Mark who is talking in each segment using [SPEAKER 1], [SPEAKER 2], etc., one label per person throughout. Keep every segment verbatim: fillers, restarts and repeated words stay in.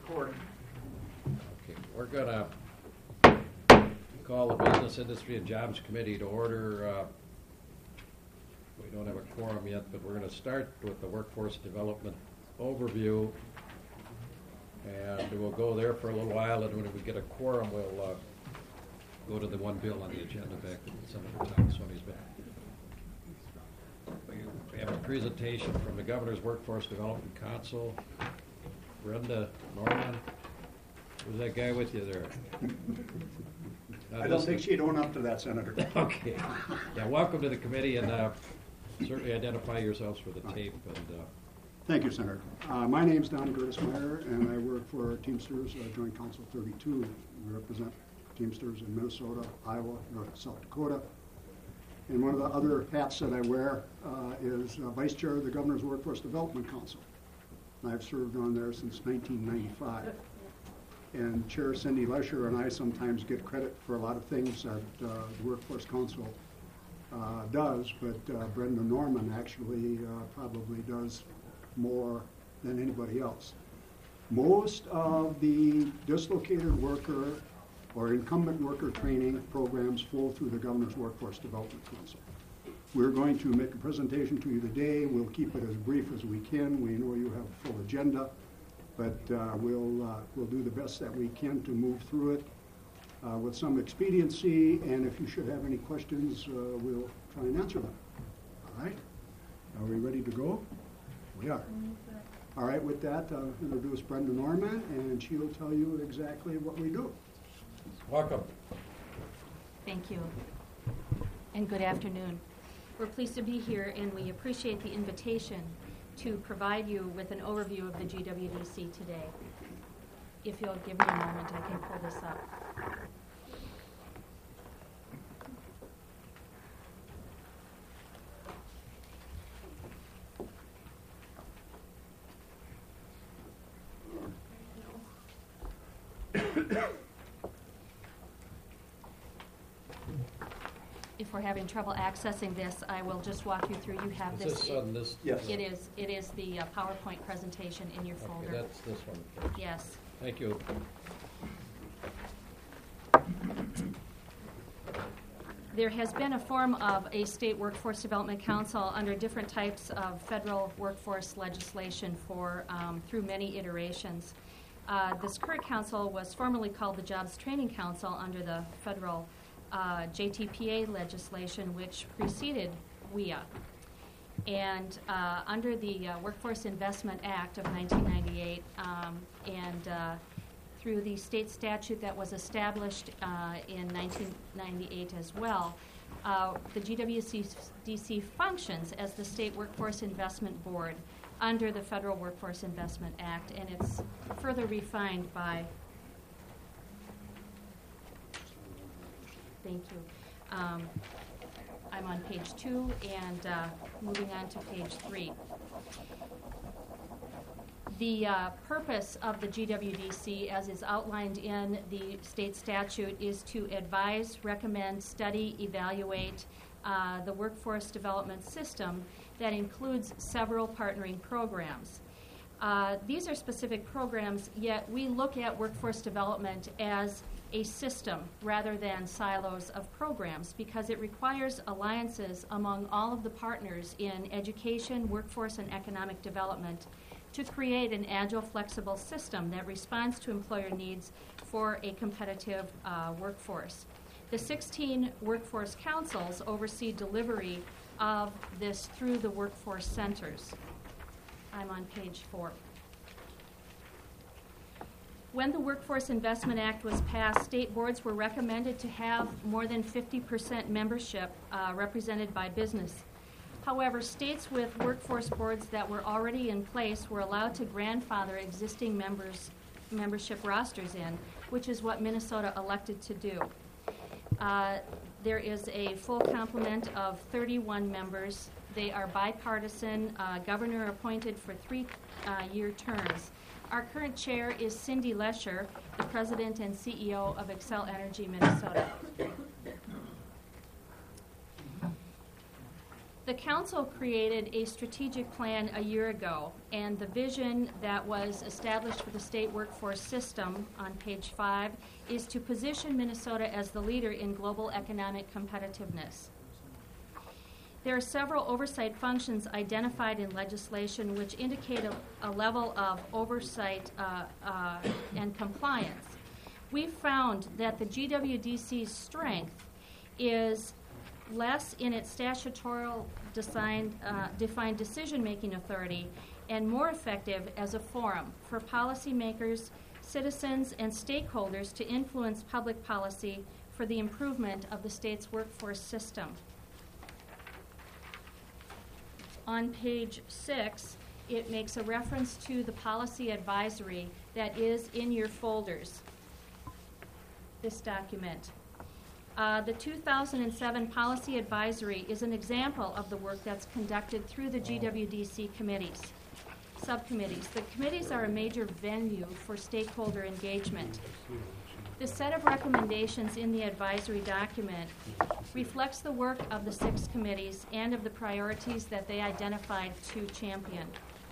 [SPEAKER 1] Recording.
[SPEAKER 2] Okay, we're gonna call the Business, Industry, and Jobs Committee to order. Uh, we don't have a quorum yet, but we're gonna start with the workforce development overview, and we'll go there for a little while, and when we get a quorum, we'll uh, go to the one bill on the agenda back to Senator Thomas when he's back. We have a presentation from the Governor's Workforce Development Council. Brenda Norman, who's that guy with you there?
[SPEAKER 3] I don't think she'd own up to that, Senator.
[SPEAKER 2] Okay. Yeah, welcome to the committee, and uh, certainly identify yourselves for the tape. And uh,
[SPEAKER 3] Thank you, Senator. Uh, my name's Don Gertis-Meyer, and I work for Teamsters uh, Joint Council thirty-two. We represent Teamsters in Minnesota, Iowa, North and South Dakota. And one of the other hats that I wear uh, is uh, Vice Chair of the Governor's Workforce Development Council. I've served on there since nineteen ninety-five. And Chair Cindy Lesher and I sometimes get credit for a lot of things that uh, the Workforce Council uh, does, but uh, Brenda Norman actually uh, probably does more than anybody else. Most of the dislocated worker or incumbent worker training programs flow through the Governor's Workforce Development Council. We're going to make a presentation to you today. We'll keep it as brief as we can. We know you have a full agenda, but uh, we'll, uh, we'll do the best that we can to move through it uh, with some expediency, and if you should have any questions, uh, we'll try and answer them. All right? Are we ready to go? We are. All right, with that, I'll introduce Brenda Norman, and she'll tell you exactly what we do.
[SPEAKER 2] welcome.
[SPEAKER 4] Thank you, and good afternoon. We're pleased to be here, and we appreciate the invitation to provide you with an overview of the G W D C today. If you'll give me a moment, I can pull this up. If we're having trouble accessing this, I will just walk you through. You have
[SPEAKER 2] Is
[SPEAKER 4] this.
[SPEAKER 2] this on this?
[SPEAKER 3] Yes.
[SPEAKER 4] It is. It is the uh, PowerPoint presentation in your
[SPEAKER 2] Okay,
[SPEAKER 4] folder.
[SPEAKER 2] that's this one.
[SPEAKER 4] Yes.
[SPEAKER 2] Thank you.
[SPEAKER 4] There has been a form of a state workforce development council under different types of federal workforce legislation for um, through many iterations. Uh, this current council was formerly called the Jobs Training Council under the federal uh, J T P A legislation, which preceded W I A. And uh, under the uh, Workforce Investment Act of nineteen ninety-eight um, and uh, through the state statute that was established uh, in nineteen ninety-eight as well, uh, the G W D C functions as the State Workforce Investment Board under the Federal Workforce Investment Act, and it's further refined by, thank you, um, I'm on page two and uh, moving on to page three. The uh, purpose of the G W D C, as is outlined in the state statute, is to advise, recommend, study, evaluate uh, the workforce development system that includes several partnering programs. Uh, these are specific programs, yet we look at workforce development as a system rather than silos of programs because it requires alliances among all of the partners in education, workforce, and economic development to create an agile, flexible system that responds to employer needs for a competitive uh, workforce. The sixteen workforce councils oversee delivery of this through the workforce centers. I'm on page four. When the Workforce Investment Act was passed, state boards were recommended to have more than fifty percent membership uh, represented by business. However, states with workforce boards that were already in place were allowed to grandfather existing members, membership rosters in, which is what Minnesota elected to do. Uh, there is a full complement of thirty-one members. They are bipartisan, uh, governor appointed for three-year uh, terms. Our current chair is Cindy Lesher, the president and C E O of Xcel Energy Minnesota. The council created a strategic plan a year ago, and the vision that was established for the state workforce system on page five is to position Minnesota as the leader in global economic competitiveness. There are several oversight functions identified in legislation which indicate a, a level of oversight uh, uh, and compliance. We've found that the G W D C's strength is less in its statutory design, uh, defined decision-making authority and more effective as a forum for policymakers, citizens, and stakeholders to influence public policy for the improvement of the state's workforce system. On page six, it makes a reference to the policy advisory that is in your folders, this document. Uh, the two thousand seven Policy Advisory is an example of the work that's conducted through the G W D C committees, subcommittees. The committees are a major venue for stakeholder engagement. The set of recommendations in the advisory document reflects the work of the six committees and of the priorities that they identified to champion.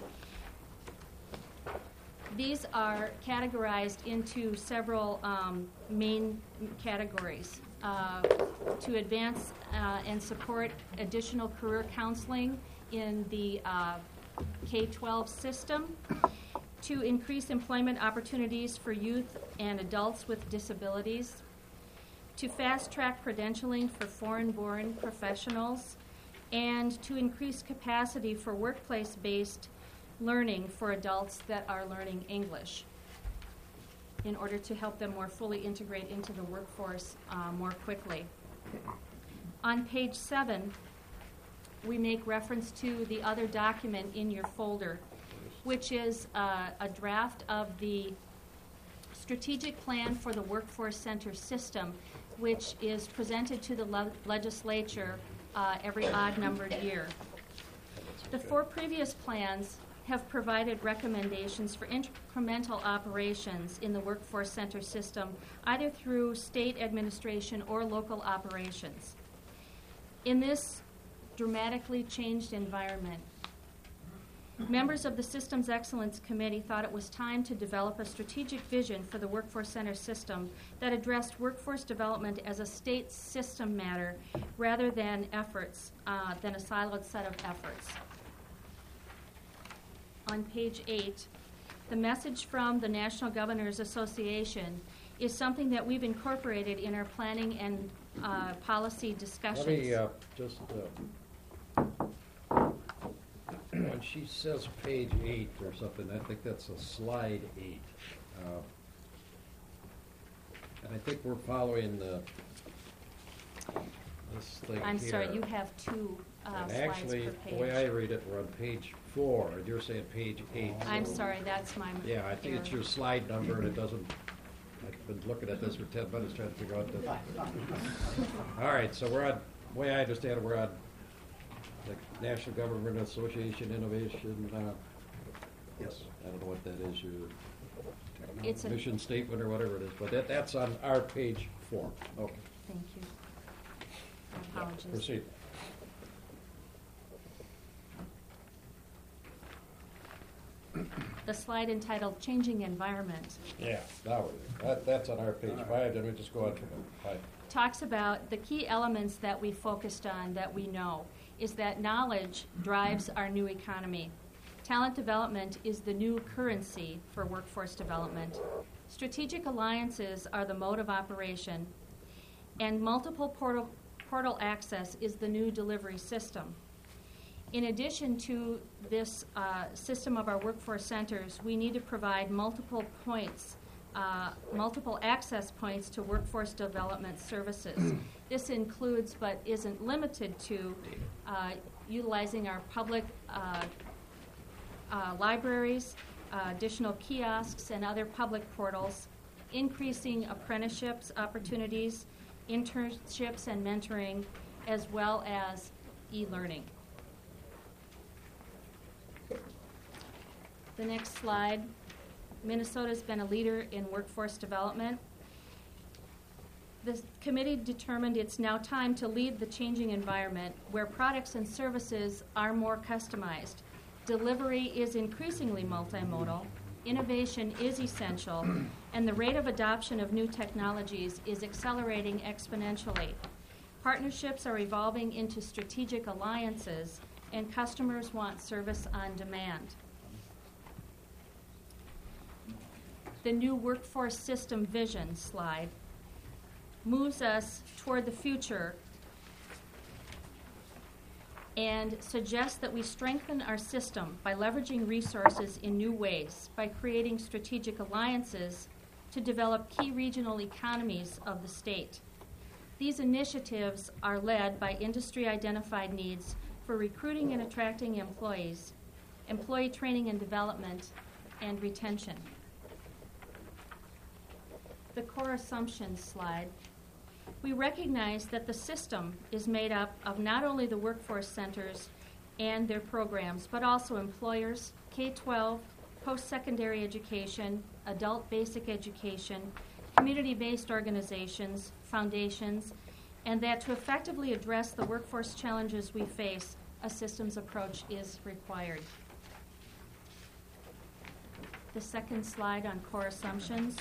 [SPEAKER 4] These are categorized into several um, main categories. Uh, to advance uh, and support additional career counseling in the uh, K twelve system, to increase employment opportunities for youth and adults with disabilities, to fast-track credentialing for foreign-born professionals, and to increase capacity for workplace-based learning for adults that are learning English, in order to help them more fully integrate into the workforce uh, more quickly. On page seven, we make reference to the other document in your folder, which is uh, a draft of the strategic plan for the Workforce Center system, which is presented to the le- legislature uh, every odd-numbered year. The four previous plans have provided recommendations for incremental operations in the Workforce Center system, either through state administration or local operations. In this dramatically changed environment, members of the Systems Excellence Committee thought it was time to develop a strategic vision for the Workforce Center system that addressed workforce development as a state system matter rather than efforts, uh, than a siloed set of efforts. On page eight, the message from the National Governors Association is something that we've incorporated in our planning and uh, policy discussions.
[SPEAKER 2] Let me uh, just, uh, when she says page eight or something, I think that's a slide eight. Uh, and I think we're following the, this thing
[SPEAKER 4] I'm
[SPEAKER 2] here.
[SPEAKER 4] sorry, you have two uh,
[SPEAKER 2] And
[SPEAKER 4] slides
[SPEAKER 2] actually,
[SPEAKER 4] per
[SPEAKER 2] the way I
[SPEAKER 4] page.
[SPEAKER 2] read it, we're on page four, and you're saying page eight.
[SPEAKER 4] I'm
[SPEAKER 2] so-
[SPEAKER 4] sorry, that's my
[SPEAKER 2] Yeah, I think it's
[SPEAKER 4] error.
[SPEAKER 2] your slide number, and it doesn't, I've been looking at this for ten minutes trying to figure out the. All right, so we're on, the way I understand it, we're on the National Government Association Innovation, uh,
[SPEAKER 3] Yes.
[SPEAKER 2] I don't know what that is, your
[SPEAKER 4] It's a, thank
[SPEAKER 2] mission statement or whatever it is, but that, that's on our page four. Okay,
[SPEAKER 4] you. Apologies.
[SPEAKER 2] proceed.
[SPEAKER 4] The slide entitled Changing Environment
[SPEAKER 2] Yeah, now we're there. That, that's on our page five, then we just go on from five.
[SPEAKER 4] talks about the key elements that we focused on that we know is that knowledge drives our new economy. Talent development is the new currency for workforce development. Strategic alliances are the mode of operation, and multiple portal, portal access is the new delivery system. In addition to this uh, system of our workforce centers, we need to provide multiple points, uh, multiple access points to workforce development services. This includes, but isn't limited to, uh, utilizing our public uh, uh, libraries, uh, additional kiosks, and other public portals, increasing apprenticeships opportunities, internships and mentoring, as well as e-learning. The next slide. Minnesota's been a leader in workforce development. The committee determined it's now time to lead the changing environment where products and services are more customized. Delivery is increasingly multimodal, innovation is essential, and the rate of adoption of new technologies is accelerating exponentially. Partnerships are evolving into strategic alliances, and customers want service on demand. The new workforce system vision slide moves us toward the future and suggests that we strengthen our system by leveraging resources in new ways, by creating strategic alliances to develop key regional economies of the state. These initiatives are led by industry-identified needs for recruiting and attracting employees, employee training and development, and retention. The core assumptions slide. We recognize that the system is made up of not only the workforce centers and their programs, but also employers, K twelve, post-secondary education, adult basic education, community-based organizations, foundations, and that to effectively address the workforce challenges we face, a systems approach is required. The second slide on core assumptions.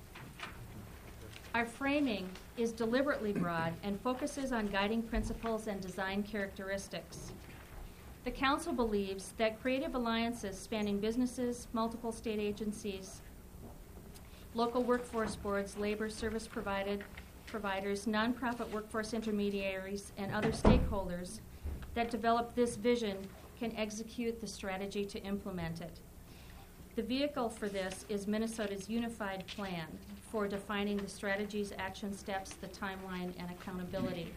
[SPEAKER 4] Our framing is deliberately broad and focuses on guiding principles and design characteristics. The Council believes that creative alliances spanning businesses, multiple state agencies, local workforce boards, labor service provided, providers, nonprofit workforce intermediaries, and other stakeholders that develop this vision can execute the strategy to implement it. The vehicle for this is Minnesota's Unified Plan for defining the strategies, action steps, the timeline, and accountability.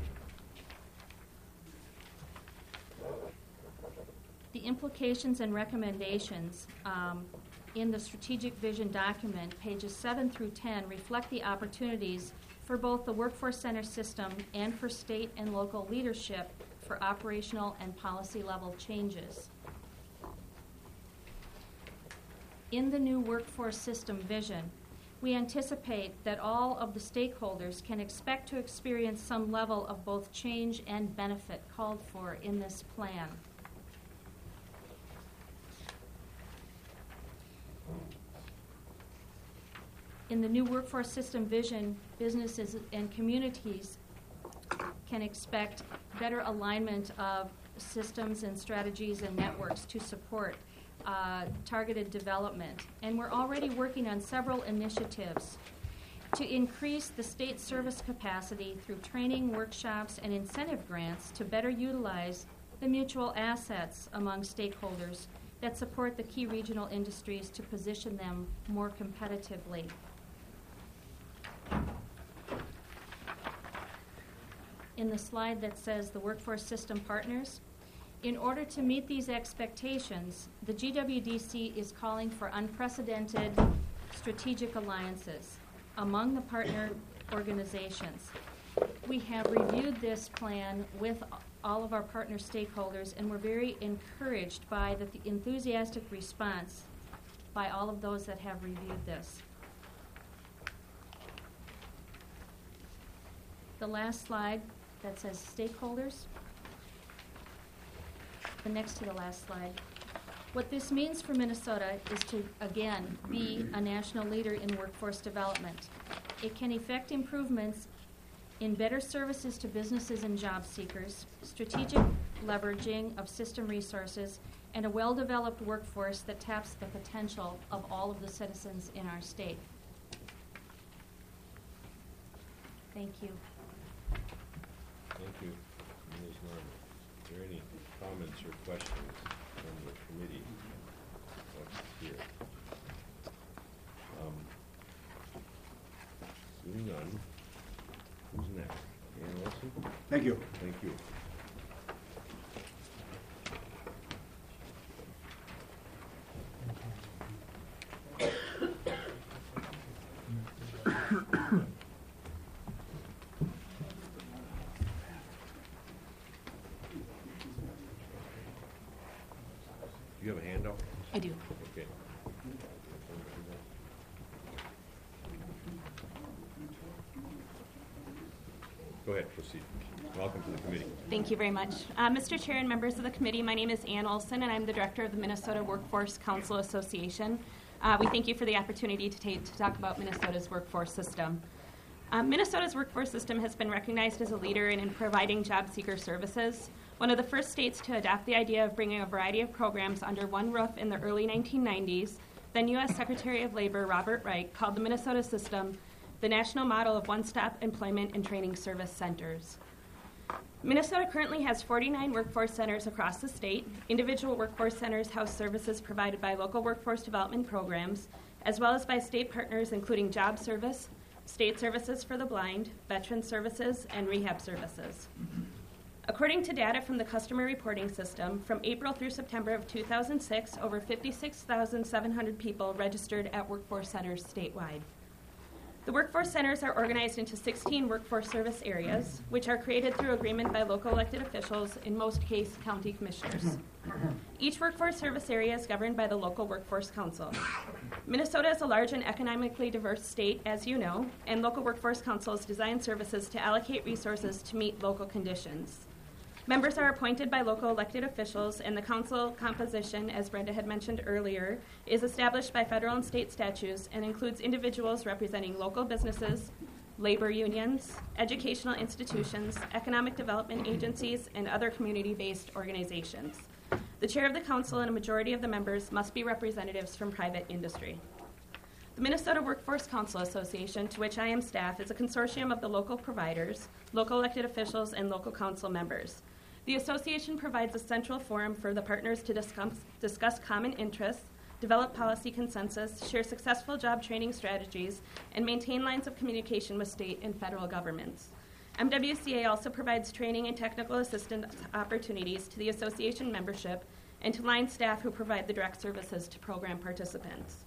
[SPEAKER 4] The implications and recommendations um, in the strategic vision document, pages seven through ten, reflect the opportunities for both the Workforce Center system and for state and local leadership for operational and policy level changes. In the new workforce system vision, we anticipate that all of the stakeholders can expect to experience some level of both change and benefit called for in this plan. In the new workforce system vision, businesses and communities can expect better alignment of systems and strategies and networks to support uh, targeted development. And we're already working on several initiatives to increase the state service capacity through training, workshops, and incentive grants to better utilize the mutual assets among stakeholders that support the key regional industries to position them more competitively. In the slide that says the workforce system partners, in order to meet these expectations, the G W D C is calling for unprecedented strategic alliances among the partner organizations. We have reviewed this plan with all of our partner stakeholders, and we're very encouraged by the enthusiastic response by all of those that have reviewed this. The last slide that says stakeholders, the next to the last slide. What this means for Minnesota is to, again, be a national leader in workforce development. It can effect improvements in better services to businesses and job seekers, strategic leveraging of system resources, and a well-developed workforce that taps the potential of all of the citizens in our state. Thank you.
[SPEAKER 1] Thank you, Miz Norman. Are there any comments or questions from the committee? What's here? Um, seeing none, who's next? Ann Wilson?
[SPEAKER 3] Thank you.
[SPEAKER 1] Thank you. Do you have a handout?
[SPEAKER 5] I do.
[SPEAKER 1] Okay. go ahead, proceed. Welcome to the committee.
[SPEAKER 5] Thank you very much. Uh, Mister Chair and members of the committee, my name is Ann Olson, and I'm the director of the Minnesota Workforce Council Association. Uh, we thank you for the opportunity to, ta- to talk about Minnesota's workforce system. Um, Minnesota's workforce system has been recognized as a leader in, in providing job seeker services. One of the first states to adopt the idea of bringing a variety of programs under one roof in the early nineteen nineties, then U S Secretary of Labor Robert Reich called the Minnesota system the national model of one-stop employment and training service centers. Minnesota currently has forty-nine workforce centers across the state. Individual workforce centers house services provided by local workforce development programs, as well as by state partners including Job Service, State Services for the Blind, Veteran Services, and Rehab Services. According to data from the Customer Reporting System, from April through September of two thousand six, over fifty-six thousand seven hundred people registered at workforce centers statewide. The workforce centers are organized into sixteen workforce service areas, which are created through agreement by local elected officials, in most cases, county commissioners. Each workforce service area is governed by the local workforce council. Minnesota is a large and economically diverse state, as you know, and local workforce councils design services to allocate resources to meet local conditions. Members are appointed by local elected officials, and the council composition, as Brenda had mentioned earlier, is established by federal and state statutes and includes individuals representing local businesses, labor unions, educational institutions, economic development agencies, and other community-based organizations. The chair of the council and a majority of the members must be representatives from private industry. The Minnesota Workforce Council Association, to which I am staff, is a consortium of the local providers, local elected officials, and local council members. The association provides a central forum for the partners to discuss, discuss common interests, develop policy consensus, share successful job training strategies, and maintain lines of communication with state and federal governments. M W C A also provides training and technical assistance opportunities to the association membership and to line staff who provide the direct services to program participants.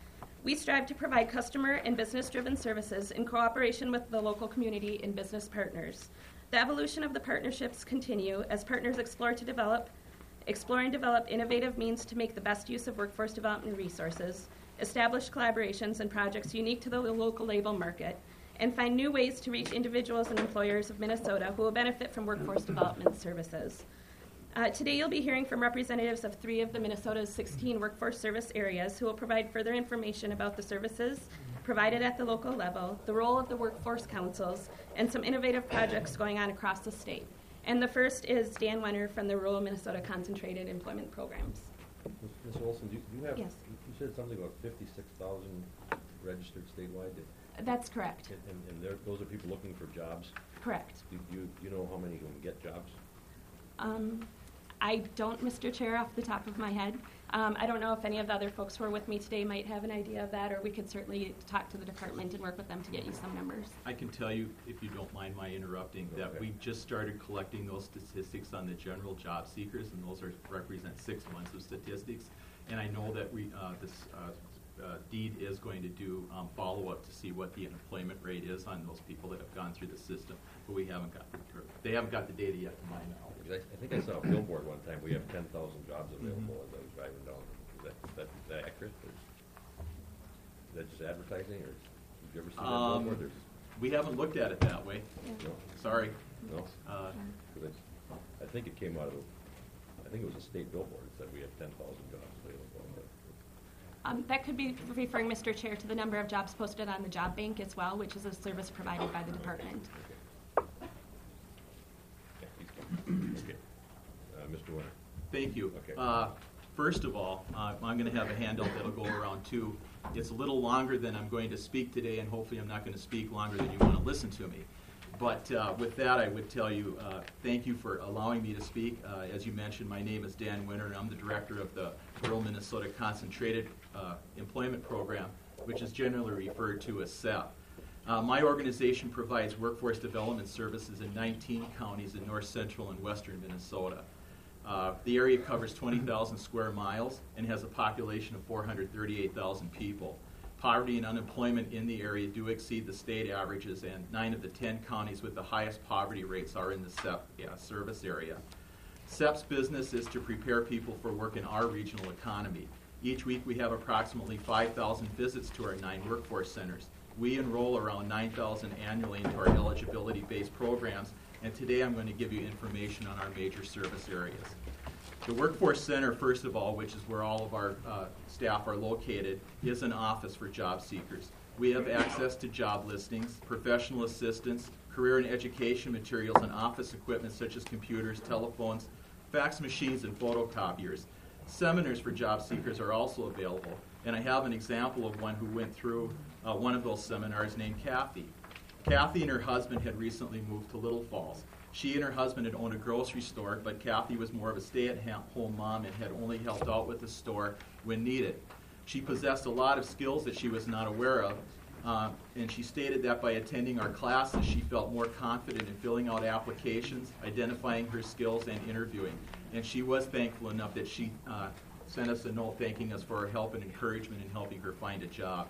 [SPEAKER 5] We strive to provide customer and business-driven services in cooperation with the local community and business partners. The evolution of the partnerships continue as partners explore to develop, explore and develop innovative means to make the best use of workforce development resources, establish collaborations and projects unique to the local labor market, and find new ways to reach individuals and employers of Minnesota who will benefit from workforce development services. Uh, today you'll be hearing from representatives of three of the Minnesota's sixteen workforce service areas who will provide further information about the services provided at the local level, the role of the workforce councils, and some innovative projects going on across the state. And the first is Dan Wenner from the Rural Minnesota Concentrated Employment Programs.
[SPEAKER 1] Miz Olson, do you, do you have,
[SPEAKER 5] Yes.
[SPEAKER 1] you said something about fifty-six thousand registered statewide? Did-
[SPEAKER 5] That's correct.
[SPEAKER 1] And, and- and there- those are people looking for jobs?
[SPEAKER 5] Correct.
[SPEAKER 1] Do you, you know how many can get jobs?
[SPEAKER 5] Um, I don't, Mister Chair, off the top of my head. Um, I don't know if any of the other folks who are with me today might have an idea of that, or we could certainly talk to the department and work with them to get you some numbers.
[SPEAKER 6] I can tell you, if you don't mind my interrupting, that
[SPEAKER 1] Okay.
[SPEAKER 6] we just started collecting those statistics on the general job seekers, and those are, represent six months of statistics. And I know that we, uh, this uh, uh, deed is going to do um, follow-up to see what the unemployment rate is on those people that have gone through the system, but we haven't got, or they haven't got the data yet, to my knowledge.
[SPEAKER 1] Because I, I think I saw a billboard one time, we have ten thousand jobs available as I was driving down. Is that, is that, is that accurate? Or is that just advertising, or did you ever see that
[SPEAKER 6] Um,
[SPEAKER 1] billboard? Or-
[SPEAKER 6] We haven't looked at it that way.
[SPEAKER 1] No,
[SPEAKER 6] Sorry.
[SPEAKER 1] no?
[SPEAKER 6] Uh,
[SPEAKER 1] 'Cause I, I think it came out of, I think it was a state billboard, it said we have ten thousand jobs available. but-
[SPEAKER 5] Um, that could be referring, Mister Chair, to the number of jobs posted on the job bank as well, which is a service provided by the department.
[SPEAKER 1] Yeah, he's coming. Okay. Uh, Mister Winter?
[SPEAKER 6] Thank you.
[SPEAKER 1] Okay.
[SPEAKER 6] Uh, First of all, uh, I'm going to have a handout that'll go around too. It's a little longer than I'm going to speak today, and hopefully I'm not going to speak longer than you want to listen to me. But uh, with that, I would tell you, uh, thank you for allowing me to speak. Uh, as you mentioned, my name is Dan Winter, and I'm the director of the Rural Minnesota Concentrated uh, Employment Program, which is generally referred to as S E P. Uh, my organization provides workforce development services in nineteen counties in north central and western Minnesota. Uh, the area covers twenty thousand square miles and has a population of four hundred thirty-eight thousand people. Poverty and unemployment in the area do exceed the state averages, and nine of the ten counties with the highest poverty rates are in the S E P yeah, service area. S E P's business is to prepare people for work in our regional economy. Each week we have approximately five thousand visits to our nine workforce centers, We enroll around nine thousand annually into our eligibility-based programs, and today I'm going to give you information on our major service areas. The Workforce Center, first of all, which is where all of our uh, staff are located, is an office for job seekers. We have access to job listings, professional assistance, career and education materials, and office equipment such as computers, telephones, fax machines, and photocopiers. Seminars for job seekers are also available, and I have an example of one who went through uh, one of those seminars named Kathy. Kathy and her husband had recently moved to Little Falls. She and her husband had owned a grocery store, but Kathy was more of a stay-at-home mom and had only helped out with the store when needed. She possessed a lot of skills that she was not aware of, uh, and she stated that by attending our classes, she felt more confident in filling out applications, identifying her skills, and interviewing. And she was thankful enough that she uh, sent us a note thanking us for her help and encouragement in helping her find a job.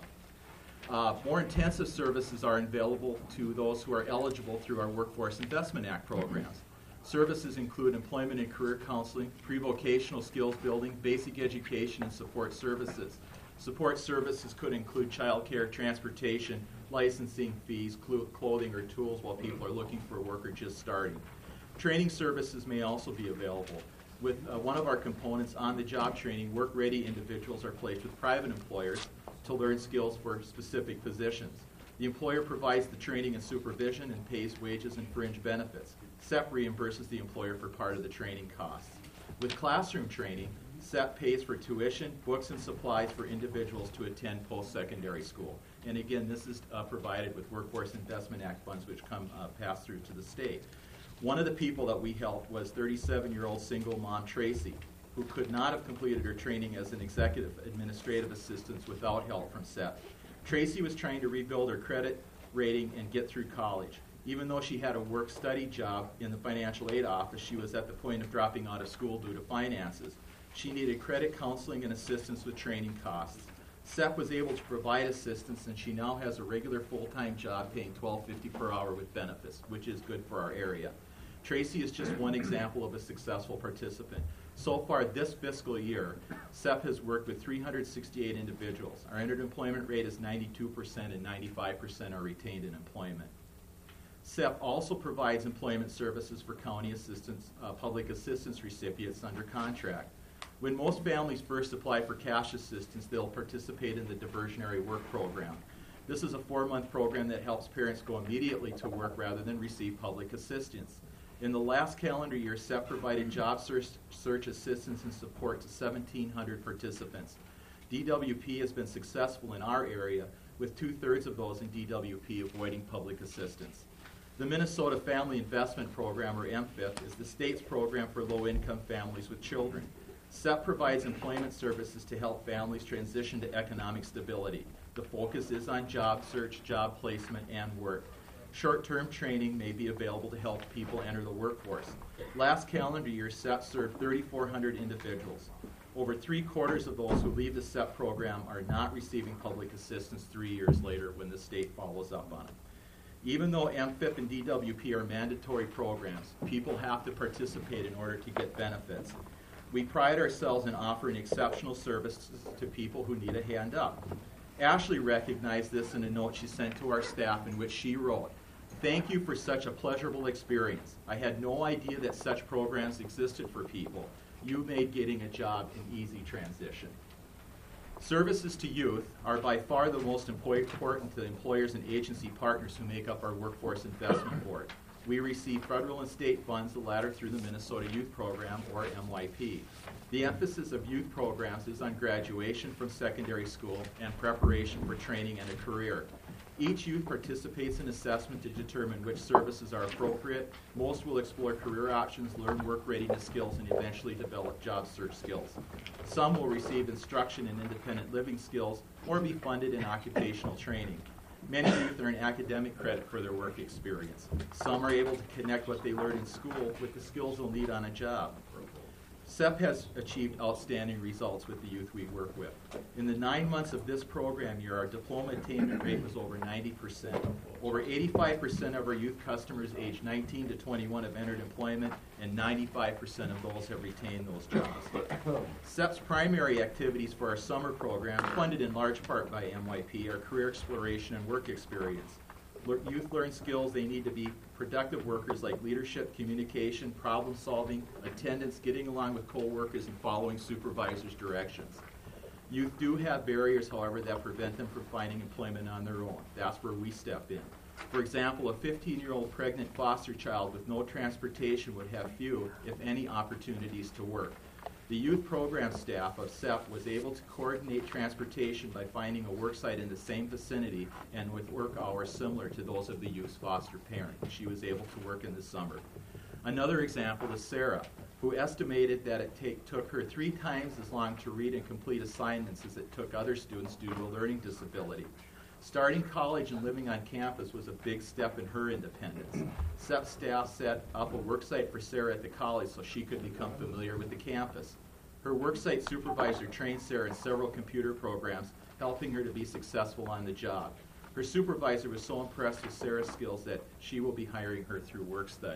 [SPEAKER 6] Uh, more intensive services are available to those who are eligible through our Workforce Investment Act programs. Services include employment and career counseling, pre-vocational skills building, basic education, and support services. Support services could include child care, transportation, licensing fees, cl- clothing, or tools while people are looking for work or just starting. Training services may also be available. With uh, one of our components on the job training, work-ready individuals are placed with private employers to learn skills for specific positions. The employer provides the training and supervision and pays wages and fringe benefits. S E P reimburses the employer for part of the training costs. With classroom training, S E P pays for tuition, books, and supplies for individuals to attend post-secondary school. And again, this is uh, provided with Workforce Investment Act funds, which come uh, pass through to the state. One of the people that we helped was thirty-seven-year-old single mom Tracy, who could not have completed her training as an executive administrative assistant without help from S E P. Tracy was trying to rebuild her credit rating and get through college. Even though she had a work-study job in the financial aid office, she was at the point of dropping out of school due to finances. She needed credit counseling and assistance with training costs. S E P was able to provide assistance, and she now has a regular full-time job paying twelve fifty per hour with benefits, which is good for our area. Tracy is just one example of a successful participant. So far this fiscal year, S E P has worked with three hundred sixty-eight individuals. Our entered employment rate is ninety-two percent, and ninety-five percent are retained in employment. S E P also provides employment services for county assistance, uh, public assistance recipients under contract. When most families first apply for cash assistance, they'll participate in the diversionary work program. This is a four-month program that helps parents go immediately to work rather than receive public assistance. In the last calendar year, S E P provided job search, search assistance and support to seventeen hundred participants. D W P has been successful in our area, with two-thirds of those in D W P avoiding public assistance. The Minnesota Family Investment Program, or M F I P, is the state's program for low-income families with children. S E P provides employment services to help families transition to economic stability. The focus is on job search, job placement, and work. Short-term training may be available to help people enter the workforce. Last calendar year, S E P served thirty-four hundred individuals. Over three-quarters of those who leave the S E P program are not receiving public assistance three years later when the state follows up on them. Even though M F I P and D W P are mandatory programs, people have to participate in order to get benefits. We pride ourselves in offering exceptional services to people who need a hand up. Ashley recognized this in a note she sent to our staff in which she wrote, "Thank you for such a pleasurable experience. I had no idea that such programs existed for people. You made getting a job an easy transition." Services to youth are by far the most important to employers and agency partners who make up our Workforce Investment Board. We receive federal and state funds, the latter through the Minnesota Youth Program, or M Y P. The emphasis of youth programs is on graduation from secondary school and preparation for training and a career. Each youth participates in assessment to determine which services are appropriate. Most will explore career options, learn work readiness skills, and eventually develop job search skills. Some will receive instruction in independent living skills or be funded in occupational training. Many youth earn academic credit for their work experience. Some are able to connect what they learn in school with the skills they'll need on a job. S E P has achieved outstanding results with the youth we work with. In the nine months of this program year, our diploma attainment rate was over ninety percent. Over eighty-five percent of our youth customers aged nineteen to twenty-one have entered employment, and ninety-five percent of those have retained those jobs. S E P's primary activities for our summer program, funded in large part by M Y P, are career exploration and work experience. Le- Youth learn skills they need to be productive workers like leadership, communication, problem solving, attendance, getting along with coworkers, and following supervisors' directions. Youth do have barriers, however, that prevent them from finding employment on their own. That's where we step in. For example, a fifteen-year-old pregnant foster child with no transportation would have few, if any, opportunities to work. The youth program staff of S E P was able to coordinate transportation by finding a work site in the same vicinity and with work hours similar to those of the youth's foster parent. She was able to work in the summer. Another example is Sarah, who estimated that it take, took her three times as long to read and complete assignments as it took other students due to a learning disability. Starting college and living on campus was a big step in her independence. S E P staff set up a worksite for Sarah at the college so she could become familiar with the campus. Her worksite supervisor trained Sarah in several computer programs, helping her to be successful on the job. Her supervisor was so impressed with Sarah's skills that she will be hiring her through work study.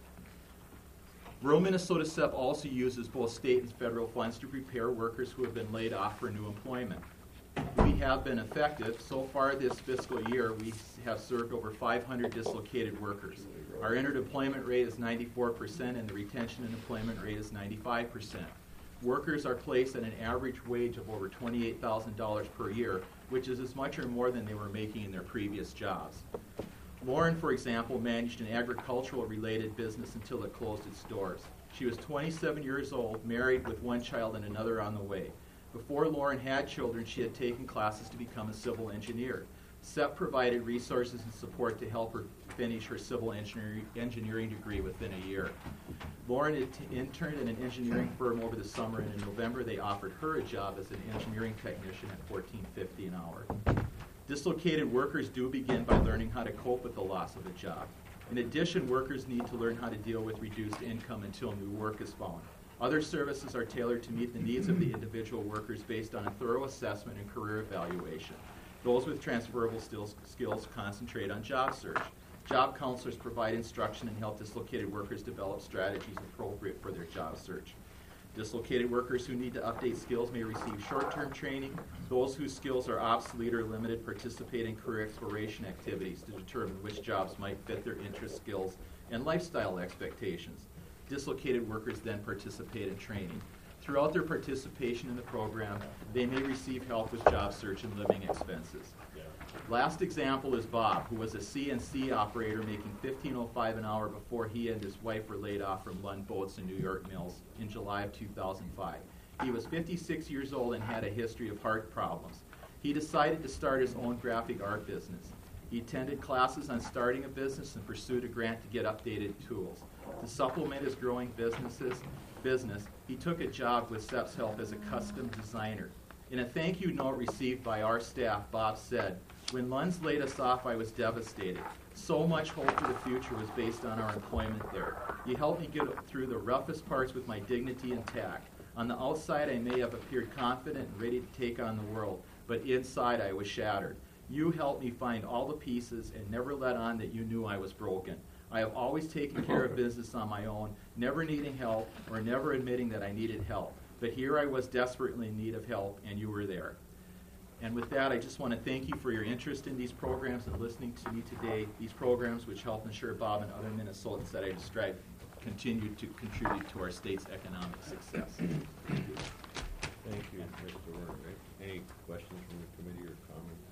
[SPEAKER 6] Rural Minnesota S E P also uses both state and federal funds to prepare workers who have been laid off for new employment. We have been effective. So far this fiscal year, we have served over five hundred dislocated workers. Our entered employment rate is ninety-four percent and the retention and employment rate is ninety-five percent. Workers are placed at an average wage of over twenty-eight thousand dollars per year, which is as much or more than they were making in their previous jobs. Lauren, for example, managed an agricultural-related business until it closed its doors. She was twenty-seven years old, married with one child and another on the way. Before Lauren had children, she had taken classes to become a civil engineer. S E P provided resources and support to help her finish her civil engineering, engineering degree within a year. Lauren had t- interned in an engineering firm over the summer, and in November they offered her a job as an engineering technician at fourteen fifty an hour. Dislocated workers do begin by learning how to cope with the loss of a job. In addition, workers need to learn how to deal with reduced income until new work is found. Other services are tailored to meet the needs of the individual workers based on a thorough assessment and career evaluation. Those with transferable skills, skills concentrate on job search. Job counselors provide instruction and help dislocated workers develop strategies appropriate for their job search. Dislocated workers who need to update skills may receive short-term training. Those whose skills are obsolete or limited participate in career exploration activities to determine which jobs might fit their interest, skills, and lifestyle expectations. Dislocated workers then participate in training. Throughout their participation in the program, they may receive help with job search and living expenses. Last example is Bob, who was a C N C operator making fifteen oh five an hour before he and his wife were laid off from Lund Boats and New York Mills in July of two thousand five. He was fifty-six years old and had a history of heart problems. He decided to start his own graphic art business. He attended classes on starting a business and pursued a grant to get updated tools. To supplement his growing businesses, business, he took a job with S E P's help as a custom designer. In a thank you note received by our staff, Bob said, "When Lund's laid us off, I was devastated. So much hope for the future was based on our employment there. You helped me get through the roughest parts with my dignity intact. On the outside, I may have appeared confident and ready to take on the world, but inside I was shattered. You helped me find all the pieces and never let on that you knew I was broken. I have always taken care of business on my own, never needing help or never admitting that I needed help. But here I was desperately in need of help, and you were there." And with that, I just want to thank you for your interest in these programs and listening to me today. These programs, which help ensure Bob and other Minnesotans that I described, continue to contribute to our state's economic success. Thank you.
[SPEAKER 1] Thank you, Mister Werner. Any questions from the committee or comments?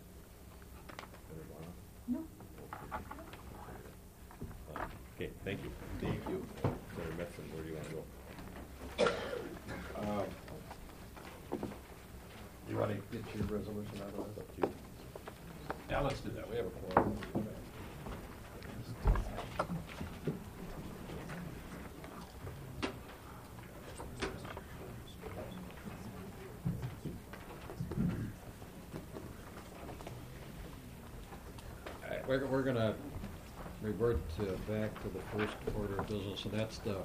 [SPEAKER 4] No.
[SPEAKER 1] Uh, Okay, thank you.
[SPEAKER 6] Thank you.
[SPEAKER 1] Senator Metzen, where do you want to go?
[SPEAKER 2] Uh, You want to get your resolution out of
[SPEAKER 1] It's
[SPEAKER 2] it?
[SPEAKER 1] up to you.
[SPEAKER 2] Yeah, let's do that. We have a quorum. All right, We're, we're gonna revert to, back to the first order of business, and that's the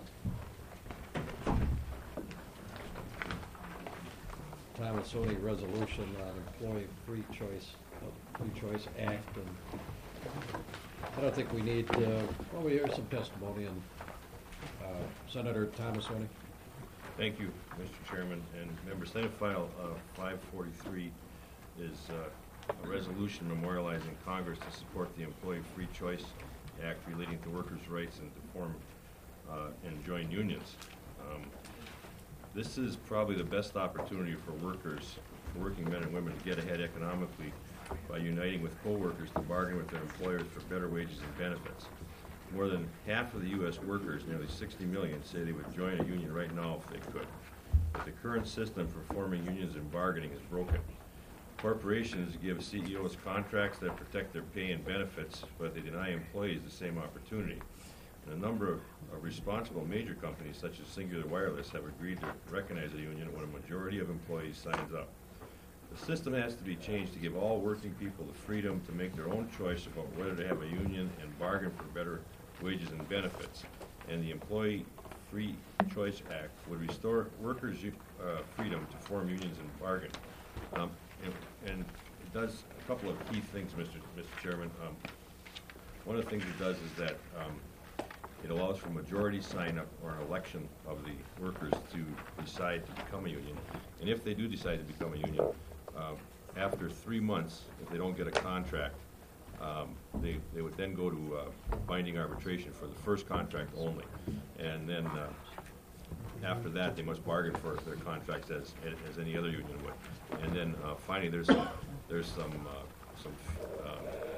[SPEAKER 2] Thomasoni resolution on employee free choice, uh, free choice act, and I don't think we need, uh, well, we hear some testimony, and uh, Senator Thomasoni.
[SPEAKER 1] Thank you, Mister Chairman, and members. Senate File uh, five forty-three is uh, a resolution memorializing Congress to support the Employee Free Choice Act relating to workers' rights and to form uh, and join unions. Um, This is probably the best opportunity for workers, for working men and women, to get ahead economically by uniting with co-workers to bargain with their employers for better wages and benefits. More than half of the U S workers, nearly sixty million, say they would join a union right now if they could. But the current system for forming unions and bargaining is broken. Corporations give C E Os contracts that protect their pay and benefits, but they deny employees the same opportunity. And a number of, of responsible major companies, such as Singular Wireless, have agreed to recognize a union when a majority of employees signs up. The system has to be changed to give all working people the freedom to make their own choice about whether to have a union and bargain for better wages and benefits. And the Employee Free Choice Act would restore workers' uh, freedom to form unions and bargain. Um, and, and it does a couple of key things, Mister Mister Chairman. Um, one of the things it does is that um, it allows for majority sign-up or an election of the workers to decide to become a union. And if they do decide to become a union, uh, after three months, if they don't get a contract, um, they, they would then go to uh, binding arbitration for the first contract only. And then uh, after that, they must bargain for their contracts as, as any other union would. And then uh, finally, there's some, there's some, uh, some uh,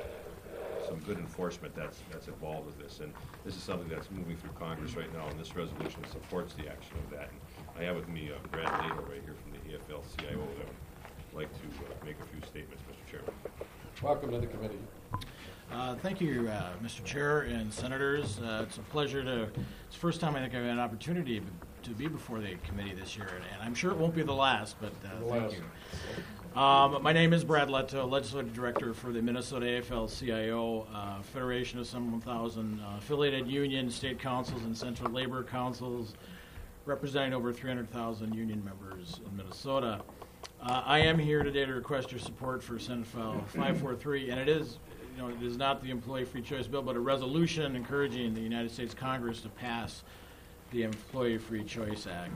[SPEAKER 1] some good enforcement that's that's involved with this, and this is something that's moving through Congress right now, and this resolution supports the action of that. And I have with me uh, Brad Lato right here from the A F L C I O that would like to uh, make a few statements, Mister Chairman.
[SPEAKER 2] Welcome to the committee.
[SPEAKER 7] Uh, thank you, uh, Mister Chair and Senators. Uh, it's a pleasure to, it's the first time I think I've had an opportunity to be before the committee this year, and I'm sure it won't be the last, but uh,
[SPEAKER 2] The
[SPEAKER 7] thank
[SPEAKER 2] last.
[SPEAKER 7] you. Um, my name is Brad Leto, Legislative Director for the Minnesota A F L C I O, uh, Federation of some one thousand uh, affiliated unions, state councils, and central labor councils, representing over three hundred thousand union members in Minnesota. Uh, I am here today to request your support for Senate File five forty-three, and it is, you know, it is not the Employee Free Choice Bill, but a resolution encouraging the United States Congress to pass the Employee Free Choice Act.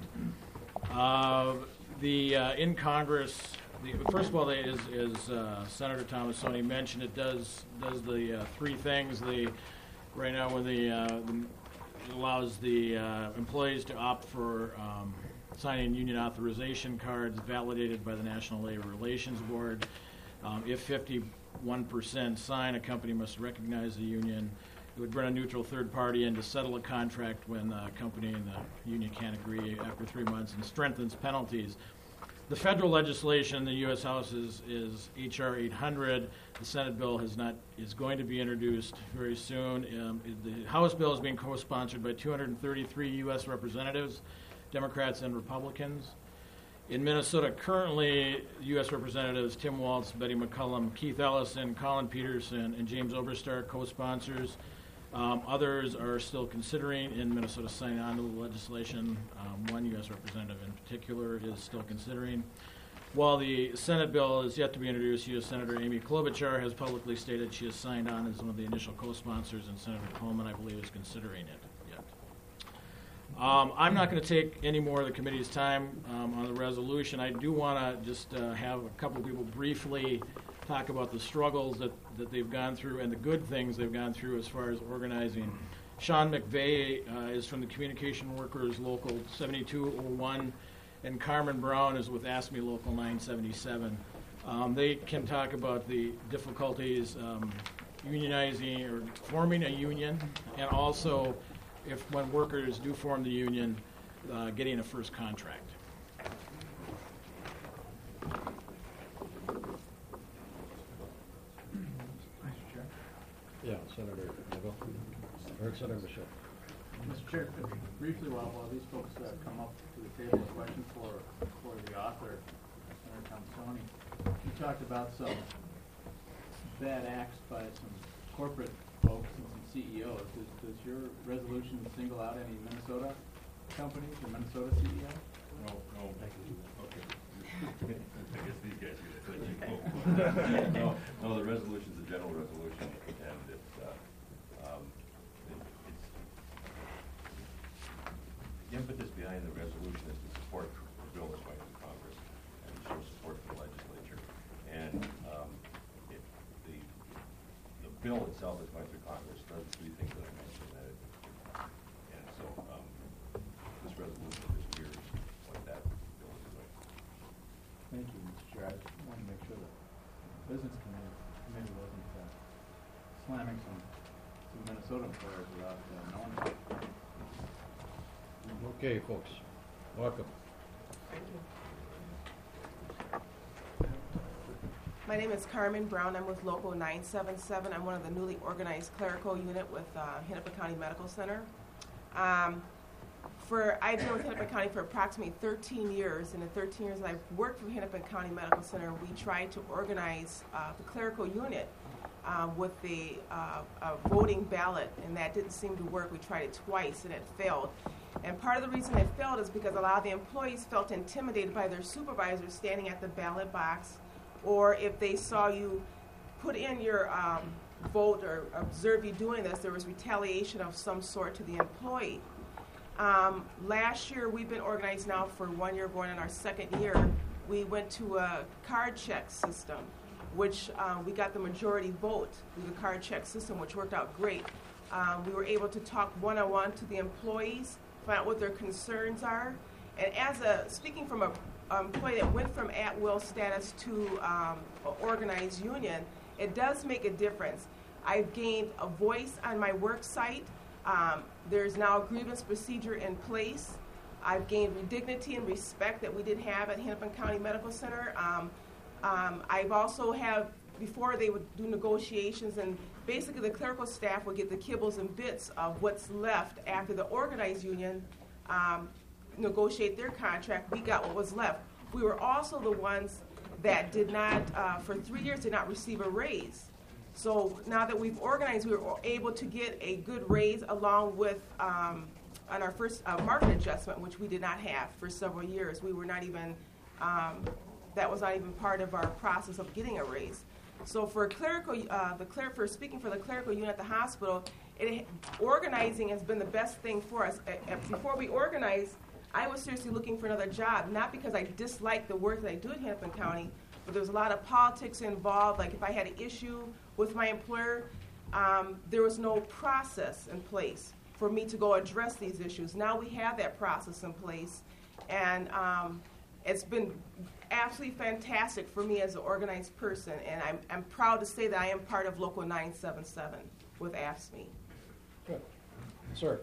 [SPEAKER 7] Uh, the uh, in Congress. The, first of all, is, is uh, Senator Thomasoni mentioned, it does does the uh, three things. The right now, when the, uh, the it allows the uh, employees to opt for um, signing union authorization cards validated by the National Labor Relations Board. Um, if fifty-one percent sign, a company must recognize the union. It would bring a neutral third party in to settle a contract when the company and the union can't agree after three months, and strengthens penalties. The federal legislation in the U S House is, is H R eight hundred. The Senate bill has not is going to be introduced very soon. Um, the House bill is being co-sponsored by two hundred thirty-three U S representatives, Democrats and Republicans. In Minnesota, currently, U S Representatives Tim Waltz, Betty McCollum, Keith Ellison, Colin Peterson, and James Oberstar co-sponsors. Um, others are still considering in Minnesota signing on to the legislation. Um, one U S representative in particular is still considering. While the Senate bill is yet to be introduced, U S Senator Amy Klobuchar has publicly stated she has signed on as one of the initial co-sponsors, and Senator Coleman, I believe, is considering it yet. Um, I'm not going to take any more of the committee's time um, on the resolution. I do want to just uh, have a couple of people briefly talk about the struggles that, that they've gone through and the good things they've gone through as far as organizing. Sean McVeigh uh, is from the Communication Workers Local seventy-two oh one, and Carmen Brown is with ASME Local nine seventy-seven. Um, they can talk about the difficulties um, unionizing or forming a union, and also if when workers do form the union, uh, getting a first contract.
[SPEAKER 2] Yeah, Senator Neville. Or Senator Michelle.
[SPEAKER 8] Mister Chair, briefly, while, while these folks uh, come up to the table, a question for, for the author, Senator Thomasoni. You talked about some bad acts by some corporate folks and some C E Os. Does, does your resolution single out any Minnesota companies or Minnesota C E Os?
[SPEAKER 1] No, no. Okay. I guess these guys are going to No, no, the resolution's a general resolution, and it's, uh, um, it- it's, the impetus behind the resolution is to support the bill that's going through Congress and show support for the legislature. And, um, it, the, the bill itself is going through Congress, does the three things that I mentioned, that it, and so, um, this resolution just mirrors what that bill is doing.
[SPEAKER 8] Thank you, Mister Chair. I just wanted to make sure that the business committee, committee wasn't uh, slamming some, some Minnesota employers without uh, knowing it.
[SPEAKER 2] Okay, folks, welcome.
[SPEAKER 9] My name is Carmen Brown. I'm with Local nine seven seven. I'm one of the newly organized clerical unit with uh, Hennepin County Medical Center. Um, for I've been with Hennepin County for approximately thirteen years. In the thirteen years that I've worked for Hennepin County Medical Center, we tried to organize uh, the clerical unit uh, with the uh, a voting ballot, and that didn't seem to work. We tried it twice, and it failed. And part of the reason it failed is because a lot of the employees felt intimidated by their supervisors standing at the ballot box, or if they saw you put in your um, vote or observe you doing this, there was retaliation of some sort to the employee. Um, last year, we've been organized now for one year, going in our second year. We went to a card check system, which um, we got the majority vote through the card check system, which worked out great. Um, we were able to talk one-on-one to the employees, find out what their concerns are. And as a, speaking from a um, employee that went from at-will status to um, an organized union, it does make a difference. I've gained a voice on my work site. Um, there's now a grievance procedure in place. I've gained dignity and respect that we didn't have at Hennepin County Medical Center. Um, um, I've also have, before they would do negotiations, and basically the clerical staff would get the kibbles and bits of what's left after the organized union um, negotiate their contract. We got what was left. We were also the ones that did not, uh, for three years, did not receive a raise. So now that we've organized, we were able to get a good raise along with um, on our first uh, market adjustment, which we did not have for several years. We were not even, um, that was not even part of our process of getting a raise. So for clerical, uh, the cler- for speaking for the clerical unit at the hospital, it, organizing has been the best thing for us. Uh, before we organized, I was seriously looking for another job, not because I disliked the work that I do at Hennepin County, but there was a lot of politics involved. Like if I had an issue with my employer, um, there was no process in place for me to go address these issues. Now we have that process in place, and um, it's been absolutely fantastic for me as an organized person, and I'm, I'm proud to say that I am part of Local nine seven seven with A F S C M E.
[SPEAKER 2] Good. Sir.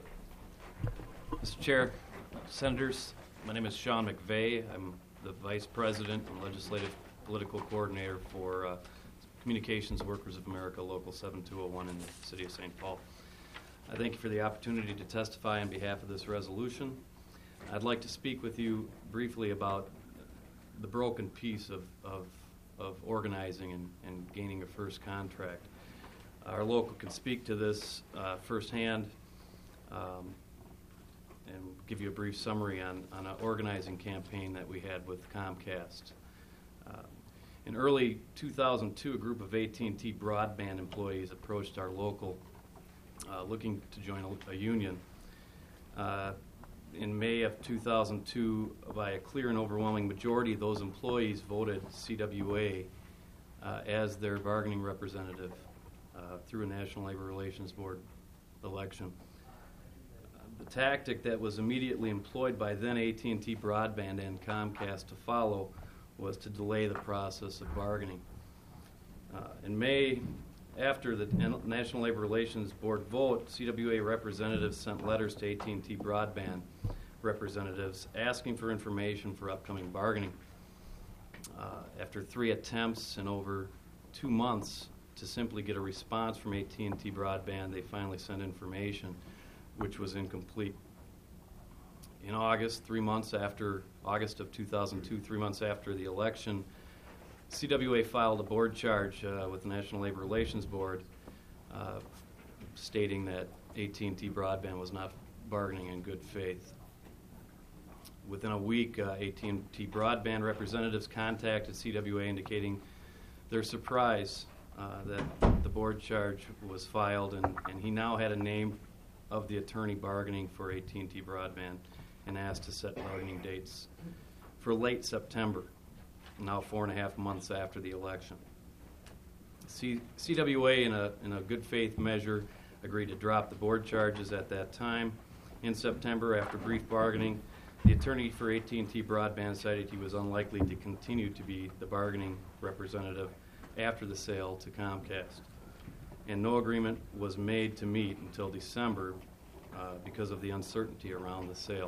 [SPEAKER 10] Mister Chair, Senators, my name is Sean McVeigh. I'm the Vice President and Legislative Political Coordinator for uh, Communications Workers of America, Local seven two oh one in the City of Saint Paul. I thank you for the opportunity to testify on behalf of this resolution. I'd like to speak with you briefly about the broken piece of, of, of organizing and, and gaining a first contract. Our local can speak to this uh, firsthand um, and give you a brief summary on, on an organizing campaign that we had with Comcast. Uh, in early two thousand two, a group of A T and T broadband employees approached our local uh, looking to join a, a union. Uh, in May of two thousand two, by a clear and overwhelming majority, those employees voted C W A uh, as their bargaining representative uh, through a National Labor Relations Board election. The tactic that was immediately employed by then A T and T Broadband and Comcast to follow was to delay the process of bargaining. Uh, in May, after the National Labor Relations Board vote, C W A representatives sent letters to A T and T Broadband representatives asking for information for upcoming bargaining. Uh, after three attempts and over two months to simply get a response from A T and T Broadband, they finally sent information, which was incomplete. In August, three months after, August of two thousand two, three months after the election, C W A filed a board charge uh, with the National Labor Relations Board uh, stating that A T and T Broadband was not bargaining in good faith. Within a week, uh, A T and T Broadband representatives contacted C W A indicating their surprise uh, that the board charge was filed, and, and he now had a name of the attorney bargaining for A T and T Broadband and asked to set bargaining dates for late September, now four and a half months after the election. C- CWA, in a, in a good faith measure, agreed to drop the board charges at that time. In September, after brief bargaining, the attorney for A T and T Broadband cited he was unlikely to continue to be the bargaining representative after the sale to Comcast. And no agreement was made to meet until December uh, because of the uncertainty around the sale.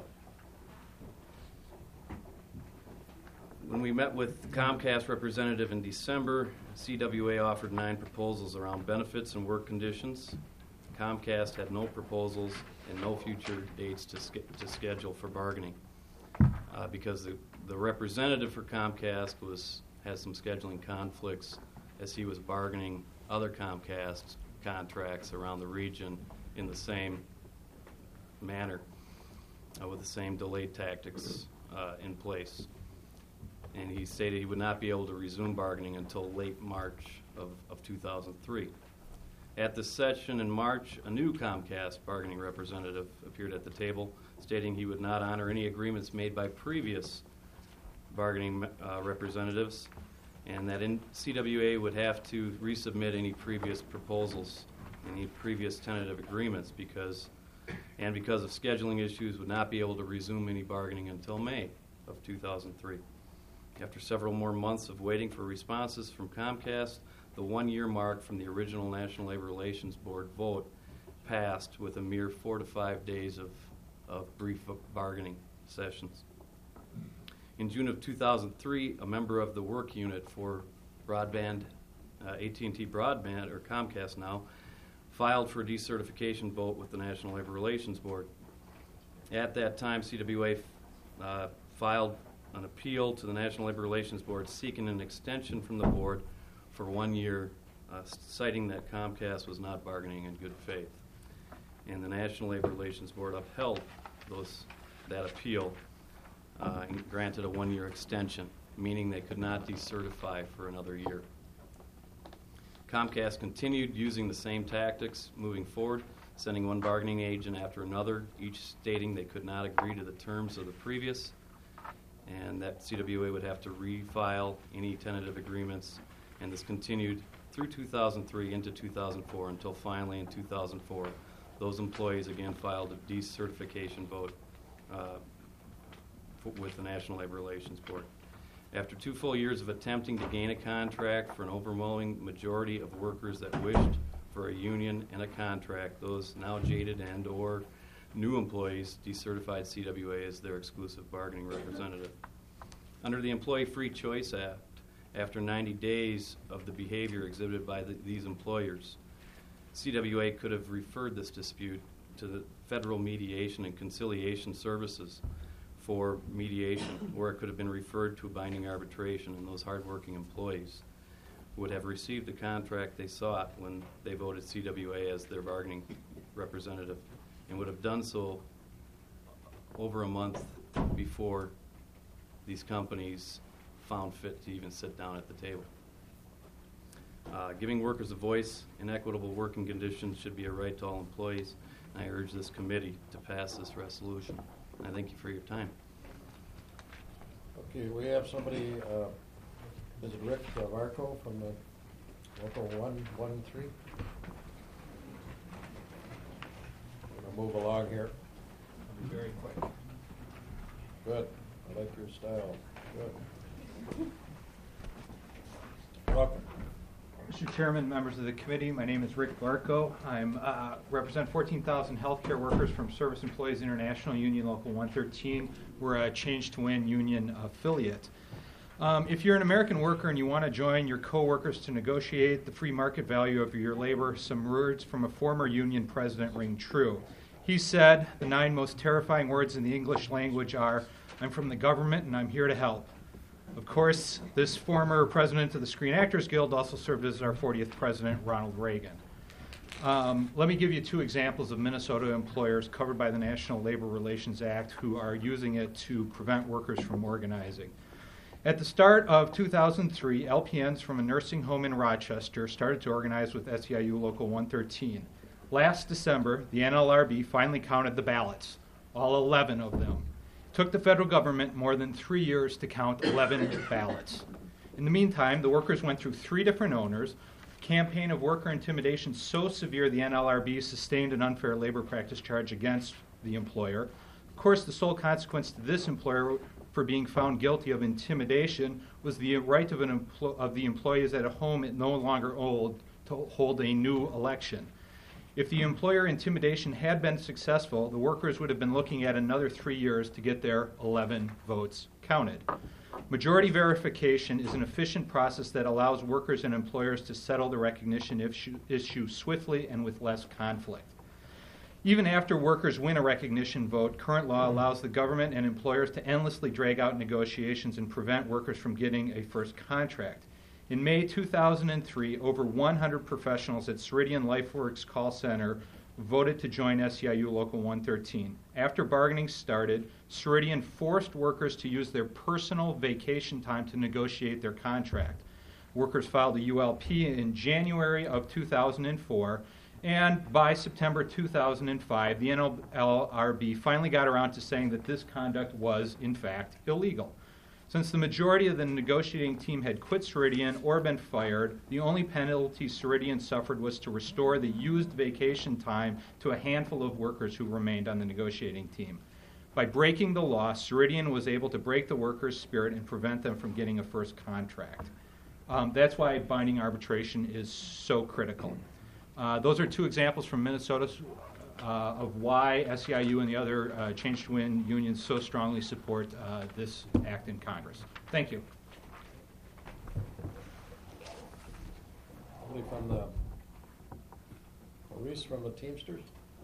[SPEAKER 10] When we met with the Comcast representative in December, C W A offered nine proposals around benefits and work conditions. Comcast had no proposals and no future dates to, sch- to schedule for bargaining uh, because the, the representative for Comcast was has some scheduling conflicts as he was bargaining other Comcast contracts around the region in the same manner uh, with the same delay tactics uh, in place. And he stated he would not be able to resume bargaining until late March of, of two thousand three. At the session in March, a new Comcast bargaining representative appeared at the table, stating he would not honor any agreements made by previous bargaining uh, representatives, and that in C W A would have to resubmit any previous proposals, any previous tentative agreements, because, and because of scheduling issues, would not be able to resume any bargaining until May of two thousand three. After several more months of waiting for responses from Comcast, the one-year mark from the original National Labor Relations Board vote passed with a mere four to five days of, of brief bargaining sessions. In June of two thousand three, a member of the work unit for broadband, uh, A T and T Broadband, or Comcast now, filed for a decertification vote with the National Labor Relations Board. At that time, C W A uh, filed an appeal to the National Labor Relations Board seeking an extension from the board for one year, uh, citing that Comcast was not bargaining in good faith. And the National Labor Relations Board upheld those, that appeal uh, and granted a one-year extension, meaning they could not decertify for another year. Comcast continued using the same tactics moving forward, sending one bargaining agent after another, each stating they could not agree to the terms of the previous, and that C W A would have to refile any tentative agreements, and this continued through two thousand three into two thousand four until finally in two thousand four those employees again filed a decertification vote uh, f- with the National Labor Relations Board. After two full years of attempting to gain a contract for an overwhelming majority of workers that wished for a union and a contract, those now jaded and or new employees decertified C W A as their exclusive bargaining representative. Under the Employee Free Choice Act, after ninety days of the behavior exhibited by the, these employers, C W A could have referred this dispute to the Federal Mediation and Conciliation Services for mediation, or it could have been referred to a binding arbitration, and those hardworking employees would have received the contract they sought when they voted C W A as their bargaining representative, and would have done so over a month before these companies found fit to even sit down at the table. Uh, giving workers a voice in equitable working conditions should be a right to all employees, and I urge this committee to pass this resolution. And I thank you for your time.
[SPEAKER 2] Okay, we have somebody, uh, is it Rick Varco from the local one one three? We're going to move along here.
[SPEAKER 8] I'll be very quick.
[SPEAKER 2] Good. I like your style. Good. Welcome.
[SPEAKER 11] Mister Chairman, members of the committee, my name is Rick Barco. I uh, represent fourteen thousand healthcare workers from Service Employees International Union Local one thirteen. We're a Change to Win union affiliate. Um, if you're an American worker and you want to join your co-workers to negotiate the free market value of your labor, some words from a former union president ring true. He said, the nine most terrifying words in the English language are, "I'm from the government and I'm here to help." Of course, this former president of the Screen Actors Guild also served as our fortieth president, Ronald Reagan. Um, let me give you two examples of Minnesota employers covered by the National Labor Relations Act who are using it to prevent workers from organizing. At the start of two thousand three, L P Ns from a nursing home in Rochester started to organize with S E I U Local one thirteen. Last December, the N L R B finally counted the ballots, all eleven of them. It took the federal government more than three years to count eleven ballots. In the meantime, the workers went through three different owners, a campaign of worker intimidation so severe the N L R B sustained an unfair labor practice charge against the employer. Of course, the sole consequence to this employer for being found guilty of intimidation was the right of, an empl- of the employees at a home it no longer owed to hold a new election. If the employer intimidation had been successful, the workers would have been looking at another three years to get their eleven votes counted. Majority verification is an efficient process that allows workers and employers to settle the recognition issue, issue swiftly and with less conflict. Even after workers win a recognition vote, current law allows the government and employers to endlessly drag out negotiations and prevent workers from getting a first contract. In May two thousand three, over one hundred professionals at Ceridian LifeWorks call center voted to join S E I U Local one thirteen. After bargaining started, Ceridian forced workers to use their personal vacation time to negotiate their contract. Workers filed a U L P in January of two thousand four, and by September two thousand five, the N L R B finally got around to saying that this conduct was, in fact, illegal. Since the majority of the negotiating team had quit Ceridian or been fired, the only penalty Ceridian suffered was to restore the used vacation time to a handful of workers who remained on the negotiating team. By breaking the law, Ceridian was able to break the workers' spirit and prevent them from getting a first contract. Um, that's why binding arbitration is so critical. Uh, those are two examples from Minnesota uh, of why S E I U and the other uh, Change to Win unions so strongly support uh, this act in Congress. Thank you.
[SPEAKER 2] Somebody from the, Maurice from the Teamsters?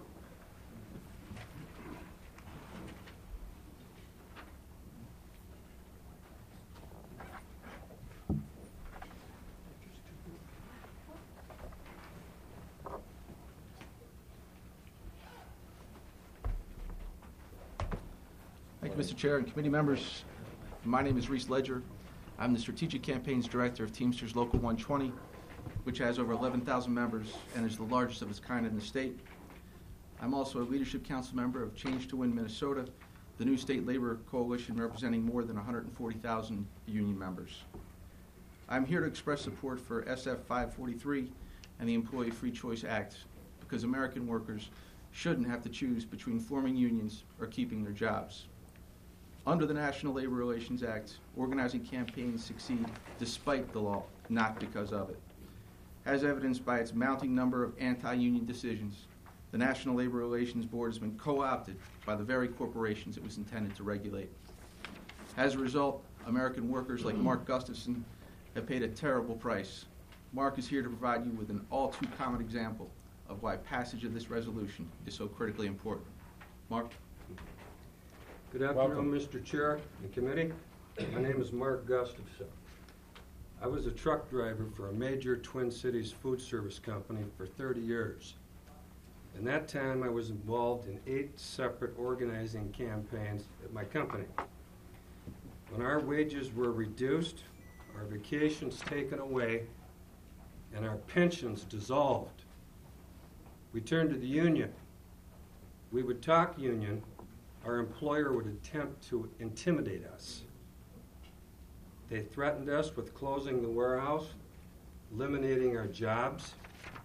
[SPEAKER 12] Thank you, Mister Chair and committee members. My name is Reese Ledger. I'm the Strategic Campaigns Director of Teamsters Local one twenty, which has over eleven thousand members and is the largest of its kind in the state. I'm also a Leadership Council member of Change to Win Minnesota, the new state labor coalition representing more than one hundred forty thousand union members. I'm here to express support for S F five forty-three and the Employee Free Choice Act because American workers shouldn't have to choose between forming unions or keeping their jobs. Under the National Labor Relations Act, organizing campaigns succeed despite the law, not because of it. As evidenced by its mounting number of anti-union decisions, the National Labor Relations Board has been co-opted by the very corporations it was intended to regulate. As a result, American workers like Mark Gustafson have paid a terrible price. Mark is here to provide you with an all-too-common example of why passage of this resolution is so critically important. Mark?
[SPEAKER 13] Good afternoon, Mister Chair and committee. My name is Mark Gustafson. I was a truck driver for a major Twin Cities food service company for thirty years. In that time, I was involved in eight separate organizing campaigns at my company. When our wages were reduced, our vacations taken away, and our pensions dissolved, we turned to the union. We would talk union. Our employer would attempt to intimidate us. They threatened us with closing the warehouse, eliminating our jobs.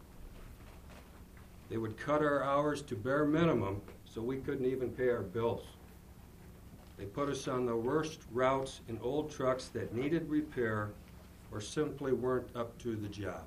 [SPEAKER 13] They would cut our hours to bare minimum so we couldn't even pay our bills. They put us on the worst routes in old trucks that needed repair or simply weren't up to the job.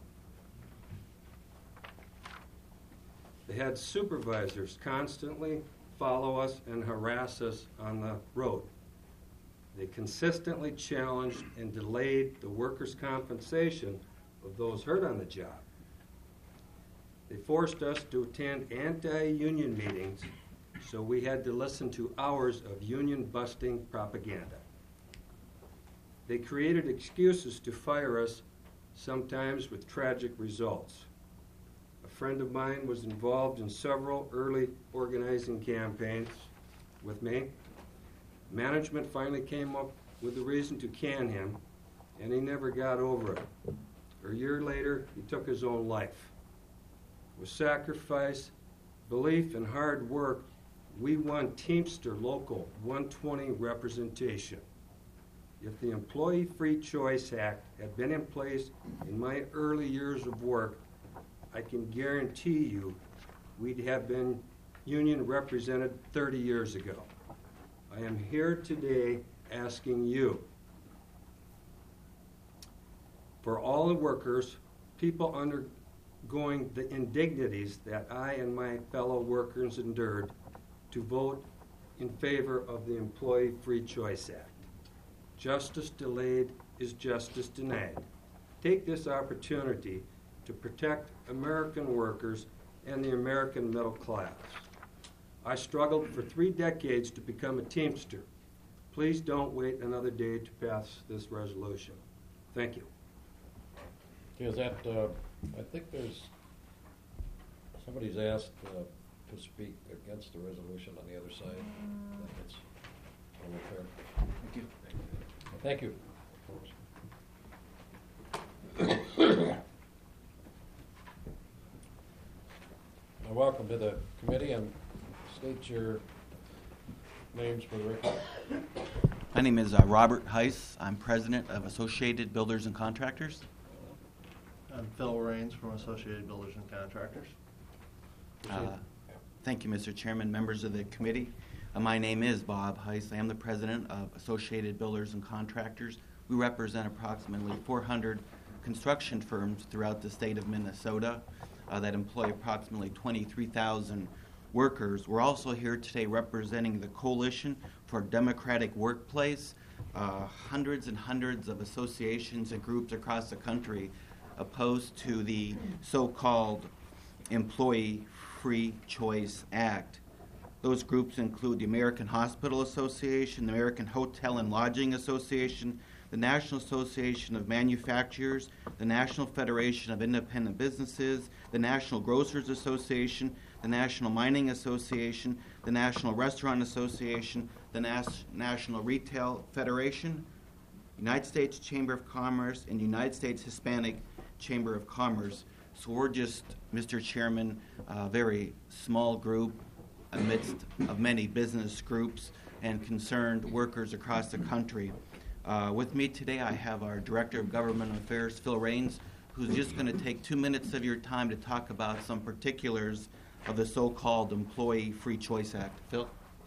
[SPEAKER 13] They had supervisors constantly follow us and harass us on the road. They consistently challenged and delayed the workers' compensation of those hurt on the job. They forced us to attend anti-union meetings, so we had to listen to hours of union-busting propaganda. They created excuses to fire us, sometimes with tragic results. A friend of mine was involved in several early organizing campaigns with me. Management finally came up with a reason to can him, and he never got over it. A year later, he took his own life. With sacrifice, belief, and hard work, we won Teamster Local one twenty representation. If the Employee Free Choice Act had been in place in my early years of work, I can guarantee you we'd have been union represented thirty years ago. I am here today asking you, for all the workers, people undergoing the indignities that I and my fellow workers endured, to vote in favor of the Employee Free Choice Act. Justice delayed is justice denied. Take this opportunity to protect American workers and the American middle class. I struggled for three decades to become a Teamster. Please don't wait another day to pass this resolution. Thank you.
[SPEAKER 2] Is that, uh, I think there's, somebody's asked uh, to speak against the resolution on the other side. I think it's only fair.
[SPEAKER 12] Thank you.
[SPEAKER 2] Thank you. Now, welcome to the committee, and state your names for the record.
[SPEAKER 14] My name is uh, Robert Heiss. I'm president of Associated Builders and Contractors.
[SPEAKER 15] I'm Phil Raines from Associated Builders and Contractors.
[SPEAKER 14] Uh, thank you, Mister Chairman, members of the committee. Uh, my name is Bob Heiss. I am the president of Associated Builders and Contractors. We represent approximately four hundred construction firms throughout the state of Minnesota uh, that employ approximately twenty-three thousand workers. We're also here today representing the Coalition for a Democratic Workplace, uh, hundreds and hundreds of associations and groups across the country opposed to the so-called Employee Free Choice Act. Those groups include the American Hospital Association, the American Hotel and Lodging Association, the National Association of Manufacturers, the National Federation of Independent Businesses, the National Grocers Association, the National Mining Association, the National Restaurant Association, the Nas- National Retail Federation, United States Chamber of Commerce, and United States Hispanic Chamber of Commerce. So we're just, Mister Chairman, a very small group amidst of many business groups and concerned workers across the country. Uh, with me today, I have our Director of Government Affairs, Phil Raines, who's just going to take two minutes of your time to talk about some particulars of the so-called Employee Free Choice Act. Phil?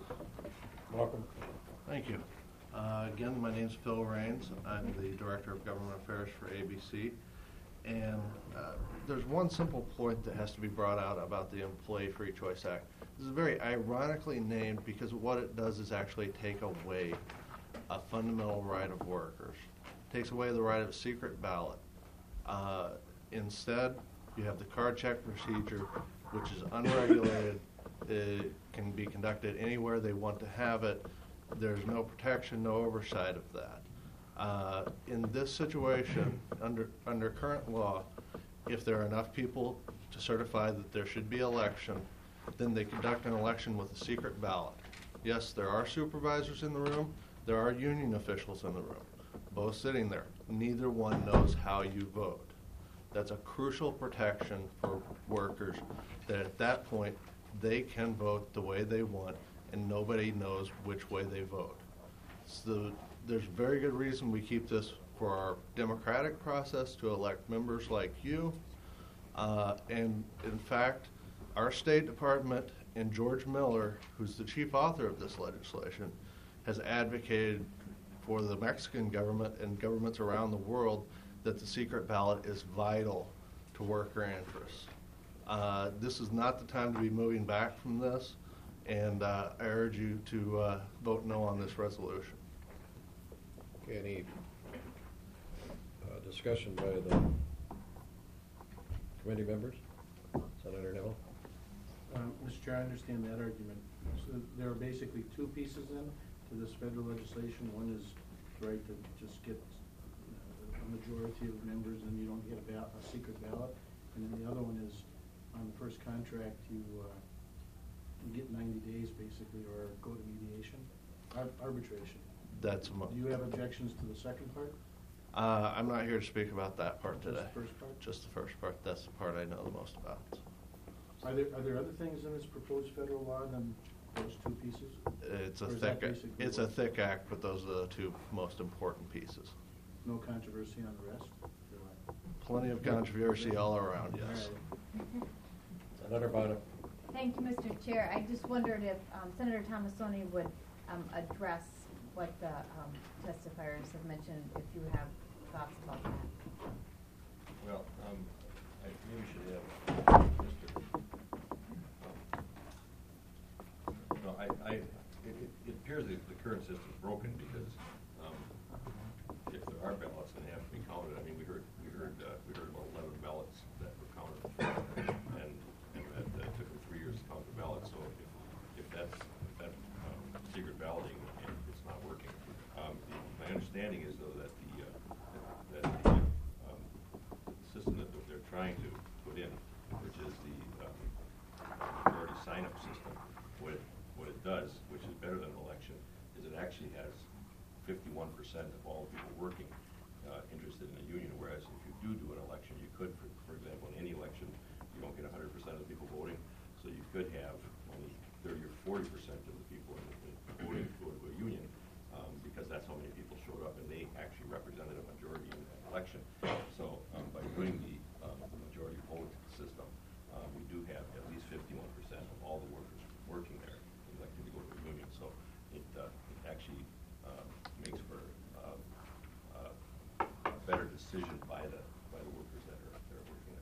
[SPEAKER 2] Welcome.
[SPEAKER 15] Thank you. Uh, again, my name is Phil Raines. I'm the Director of Government Affairs for A B C. And uh, there's one simple point that has to be brought out about the Employee Free Choice Act. This is very ironically named because what it does is actually take away a fundamental right of workers. It takes away the right of a secret ballot. Uh, instead, you have the card check procedure, which is unregulated. It can be conducted anywhere they want to have it. There's no protection, no oversight of that. Uh, in this situation, under under current law, if there are enough people to certify that there should be election, then they conduct an election with a secret ballot. Yes, there are supervisors in the room. There are union officials in the room, both sitting there. Neither one knows how you vote. That's a crucial protection for workers, that at that point they can vote the way they want and nobody knows which way they vote. So there's very good reason we keep this for our democratic process to elect members like you. Uh, and in fact, our State Department and George Miller, who's the chief author of this legislation, has advocated for the Mexican government and governments around the world that the secret ballot is vital to worker interests. Uh, this is not the time to be moving back from this, and uh, I urge you to uh, vote no on this resolution.
[SPEAKER 2] Okay, any uh, discussion by the committee members? Senator Neville?
[SPEAKER 8] Um, Mister Chair, I understand that argument. So there are basically two pieces then to this federal legislation. One is the right to just get uh, a majority of members and you don't get a, ballot, a secret ballot. And then the other one is on the first contract you, uh, you get ninety days basically or go to mediation, Ar arbitration.
[SPEAKER 15] that's, mo-
[SPEAKER 16] Do you have objections to the second part?
[SPEAKER 15] uh, I'm not here to speak about that part
[SPEAKER 16] Just
[SPEAKER 15] today.
[SPEAKER 16] the first part?
[SPEAKER 15] Just the first part. That's the part I know the most about.
[SPEAKER 16] Are there, are there other things in this proposed federal law than those two pieces?
[SPEAKER 15] It's a
[SPEAKER 16] Or is that
[SPEAKER 15] thick,
[SPEAKER 16] basically
[SPEAKER 15] it's a
[SPEAKER 16] what-
[SPEAKER 15] thick act, but those are the two most important pieces.
[SPEAKER 16] No controversy on the rest? Or what?
[SPEAKER 15] Plenty of controversy all around, yes.
[SPEAKER 2] Senator Bonner.
[SPEAKER 17] Thank you, Mister Chair. I just wondered if um, Senator Tomassoni would um, address what the um, testifiers have mentioned, if you have thoughts about that.
[SPEAKER 1] Well, um, I maybe we should have Mister No, I, I, it, it it appears that the current system's broken because, um, if there are ballots that have to be counted, I mean, we heard, we heard, uh, we heard about eleven ballots that were counted. And, and that, that took them three years to count the ballots, so if, if that's, if that, um, secret balloting, and it's not working. Um, my understanding is though that the, uh, that the, um, system that they're trying to put in, which is the, um, majority sign-up system, what it, what it does, which is better than an election, is it actually has fifty-one percent of all people working uh, interested in a union, whereas if you do do an election, you could, for, for example, in any election, you don't get one hundred percent of the people voting, so you could have only thirty or forty percent of the people in, in voting to go to a union, um, because that's how many people showed up, and they actually represented a majority in that election. So um, by doing the, um, the majority vote system, uh, we do have at least fifty-one percent of all the workers working there elected to go to a union. So it, uh, it actually um, makes for um, uh, a better decision by the by the workers that are that are working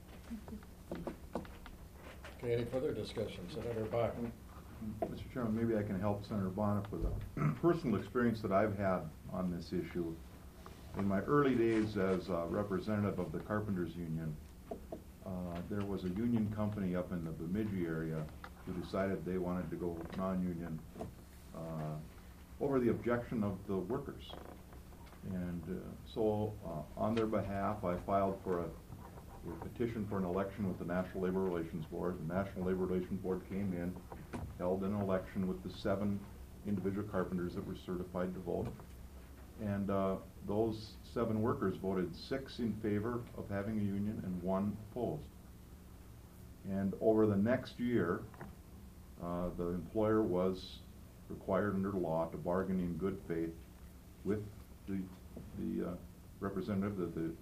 [SPEAKER 1] there.
[SPEAKER 2] Okay, any further discussion? Senator Bach.
[SPEAKER 18] Mister Chairman, maybe I can help Senator Bonner with a personal experience that I've had on this issue. In my early days as a representative of the Carpenters Union, uh, there was a union company up in the Bemidji area who decided they wanted to go non-union uh, over the objection of the workers. And uh, so uh, on their behalf, I filed for a, a petition for an election with the National Labor Relations Board. The National Labor Relations Board came in, held an election with the seven individual carpenters that were certified to vote. And uh, those seven workers voted six in favor of having a union and one opposed. And over the next year, uh, the employer was required under law to bargain in good faith with the, the uh, representative of the,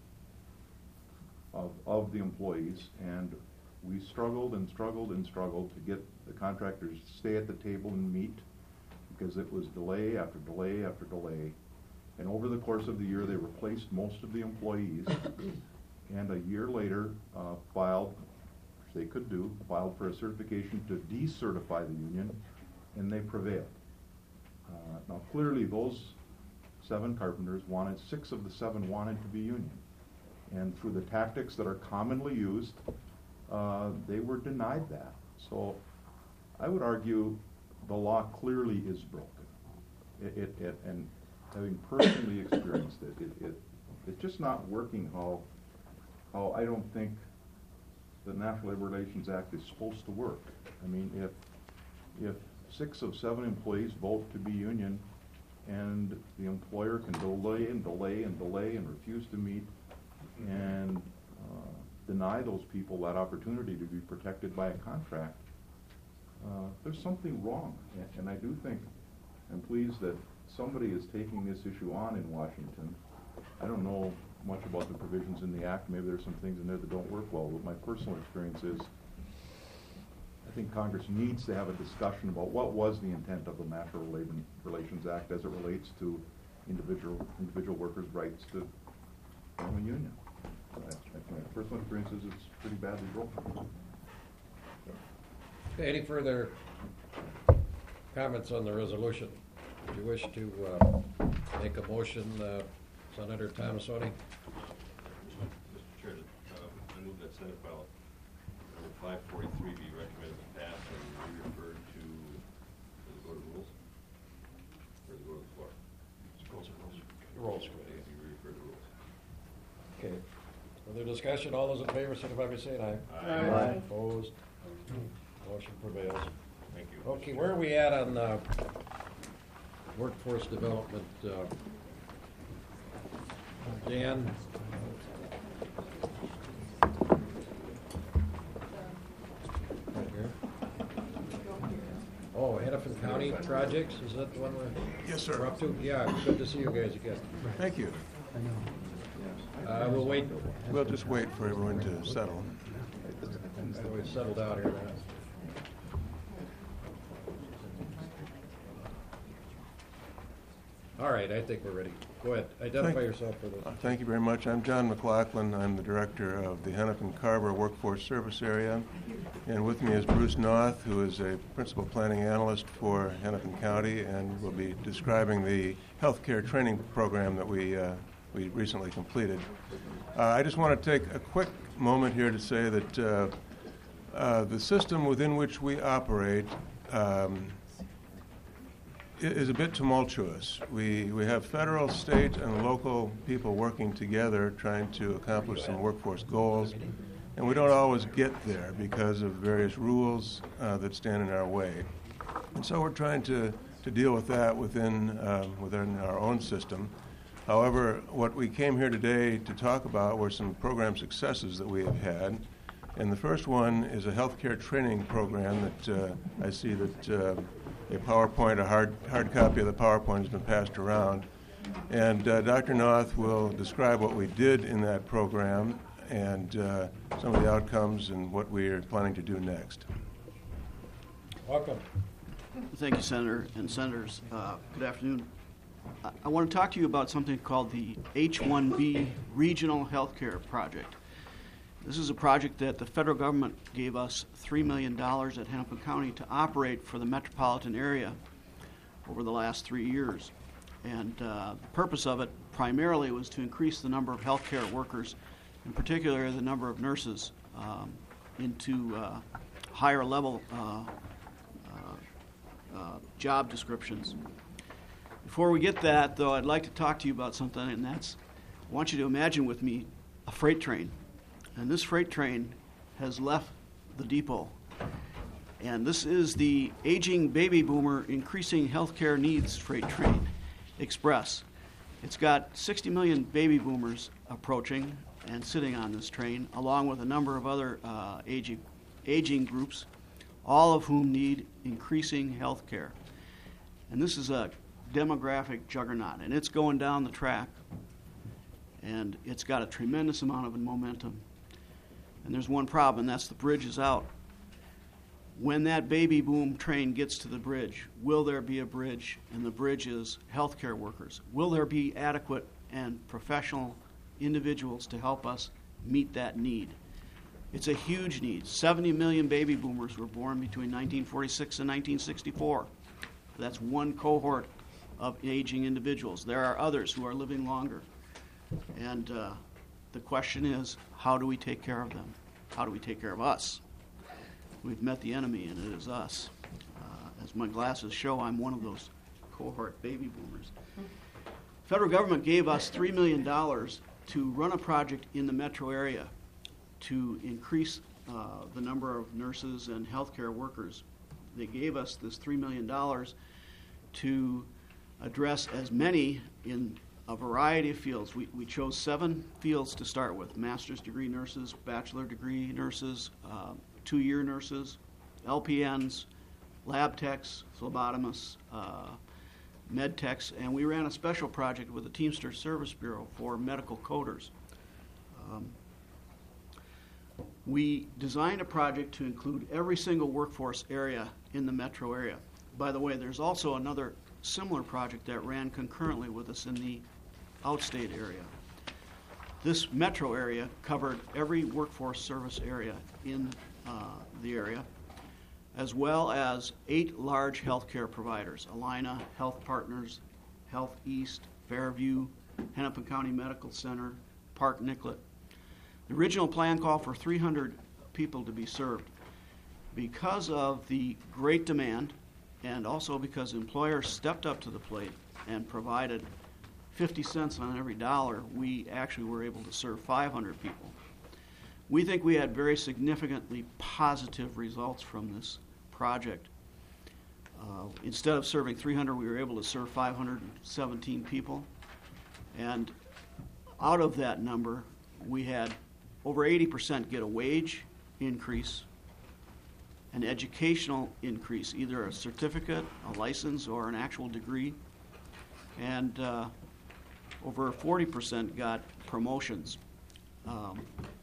[SPEAKER 18] of, of the employees, and we struggled and struggled and struggled to get the contractors to stay at the table and meet, because it was delay after delay after delay. And over the course of the year, they replaced most of the employees, and a year later uh, filed, which they could do, filed for a certification to decertify the union, and they prevailed. Uh, now clearly those seven carpenters wanted, six of the seven wanted to be union. And through the tactics that are commonly used, uh, they were denied that. So I would argue the law clearly is broken. It, it, it, and having personally experienced it, it, it, it's just not working how, how I don't think the National Labor Relations Act is supposed to work. I mean, if, if six of seven employees vote to be union, and the employer can delay and delay and delay and refuse to meet and uh, deny those people that opportunity to be protected by a contract, uh, there's something wrong. And, and I do think, I'm pleased that somebody is taking this issue on in Washington. I don't know much about the provisions in the Act. Maybe there's some things in there that don't work well, but my personal experience is I think Congress needs to have a discussion about what was the intent of the National Labor Relations Act as it relates to individual individual workers' rights to form a union. I, I think my personal experience is it's pretty badly broken.
[SPEAKER 2] Okay, any further comments on the resolution? Would you wish to uh, make a motion, uh, Senator Tomassoni?
[SPEAKER 1] Mister Chair, uh, I move that Senate file number five forty-three be recommended to pass and be referred to, does it go to rules? Or does it go to the floor? It goes to rules.
[SPEAKER 2] Rules Committee.
[SPEAKER 1] Be referred to rules.
[SPEAKER 2] Okay. Further discussion? All those in favor, signify by saying aye.
[SPEAKER 1] Aye.
[SPEAKER 2] Aye. Opposed? Motion prevails.
[SPEAKER 1] Thank you.
[SPEAKER 2] Okay, where are we at on uh, Workforce Development, uh, Dan. Right here. Oh, Hennepin County projects, is that the one we're?
[SPEAKER 19] Yes, sir.
[SPEAKER 2] we're up to? Yeah, good to see you guys again.
[SPEAKER 19] Thank you.
[SPEAKER 2] Uh, we'll wait.
[SPEAKER 19] We'll just wait for everyone to settle.
[SPEAKER 2] We've settled out here now. All right, I think we're ready. Go ahead, identify
[SPEAKER 19] Thank-
[SPEAKER 2] yourself for
[SPEAKER 19] Uh,
[SPEAKER 2] this.
[SPEAKER 19] Thank you very much. I'm John McLaughlin. I'm the director of the Hennepin Carver Workforce Service Area. And with me is Bruce Noth, who is a principal planning analyst for Hennepin County and will be describing the healthcare training program that we, uh, we recently completed. Uh, I just want to take a quick moment here to say that uh, uh, the system within which we operate um, is a bit tumultuous. We, we have federal, state, and local people working together trying to accomplish some workforce goals, and we don't always get there because of various rules uh, that stand in our way. And so we're trying to, to deal with that within, um, within our own system. However, what we came here today to talk about were some program successes that we have had. And the first one is a healthcare training program that uh, I see that uh, a PowerPoint, a hard, hard copy of the PowerPoint has been passed around. And uh, Doctor Noth will describe what we did in that program and uh, some of the outcomes and what we are planning to do next.
[SPEAKER 2] Welcome.
[SPEAKER 20] Thank you, Senator and Senators. Uh, good afternoon. I, I want to talk to you about something called the H one B Regional Healthcare Project. This is a project that the federal government gave us three million dollars at Hennepin County to operate for the metropolitan area over the last three years. And uh, the purpose of it primarily was to increase the number of healthcare workers, in particular the number of nurses, um, into uh, higher level uh, uh, uh, job descriptions. Before we get that, though, I'd like to talk to you about something, and that's, I want you to imagine with me a freight train. And this freight train has left the depot. And this is the aging baby boomer increasing healthcare needs freight train express. It's got sixty million baby boomers approaching and sitting on this train, along with a number of other uh, aging, aging groups, all of whom need increasing health care. And this is a demographic juggernaut, and it's going down the track, and it's got a tremendous amount of momentum. And there's one problem, and that's the bridge is out. When that baby boom train gets to the bridge, will there be a bridge? And the bridge is healthcare workers. Will there be adequate and professional individuals to help us meet that need? It's a huge need. seventy million baby boomers were born between nineteen forty-six and nineteen sixty-four. That's one cohort of aging individuals. There are others who are living longer. And uh, the question is, how do we take care of them? How do we take care of us? We've met the enemy, and it is us. Uh, as my glasses show, I'm one of those cohort baby boomers. Federal government gave us three million dollars to run a project in the metro area to increase uh, the number of nurses and healthcare workers. They gave us this three million dollars to address as many in a variety of fields. We, we chose seven fields to start with: master's degree nurses, bachelor degree nurses, uh, two-year nurses, L P Ns, lab techs, phlebotomists, uh, med techs, and we ran a special project with the Teamsters Service Bureau for medical coders. Um, we designed a project to include every single workforce area in the metro area. By the way, there's also another similar project that ran concurrently with us in the outstate area. This metro area covered every workforce service area in uh, the area, as well as eight large healthcare providers: Allina, Health Partners, Health East, Fairview, Hennepin County Medical Center, Park Nicollet. The original plan called for three hundred people to be served. Because of the great demand, and also because employers stepped up to the plate and provided fifty cents on every dollar, we actually were able to serve five hundred people. We think we had very significantly positive results from this project. Uh, instead of serving three hundred, we were able to serve five hundred seventeen people. And out of that number, we had over eighty percent get a wage increase, an educational increase, either a certificate, a license, or an actual degree. And uh, over forty percent got promotions. Um,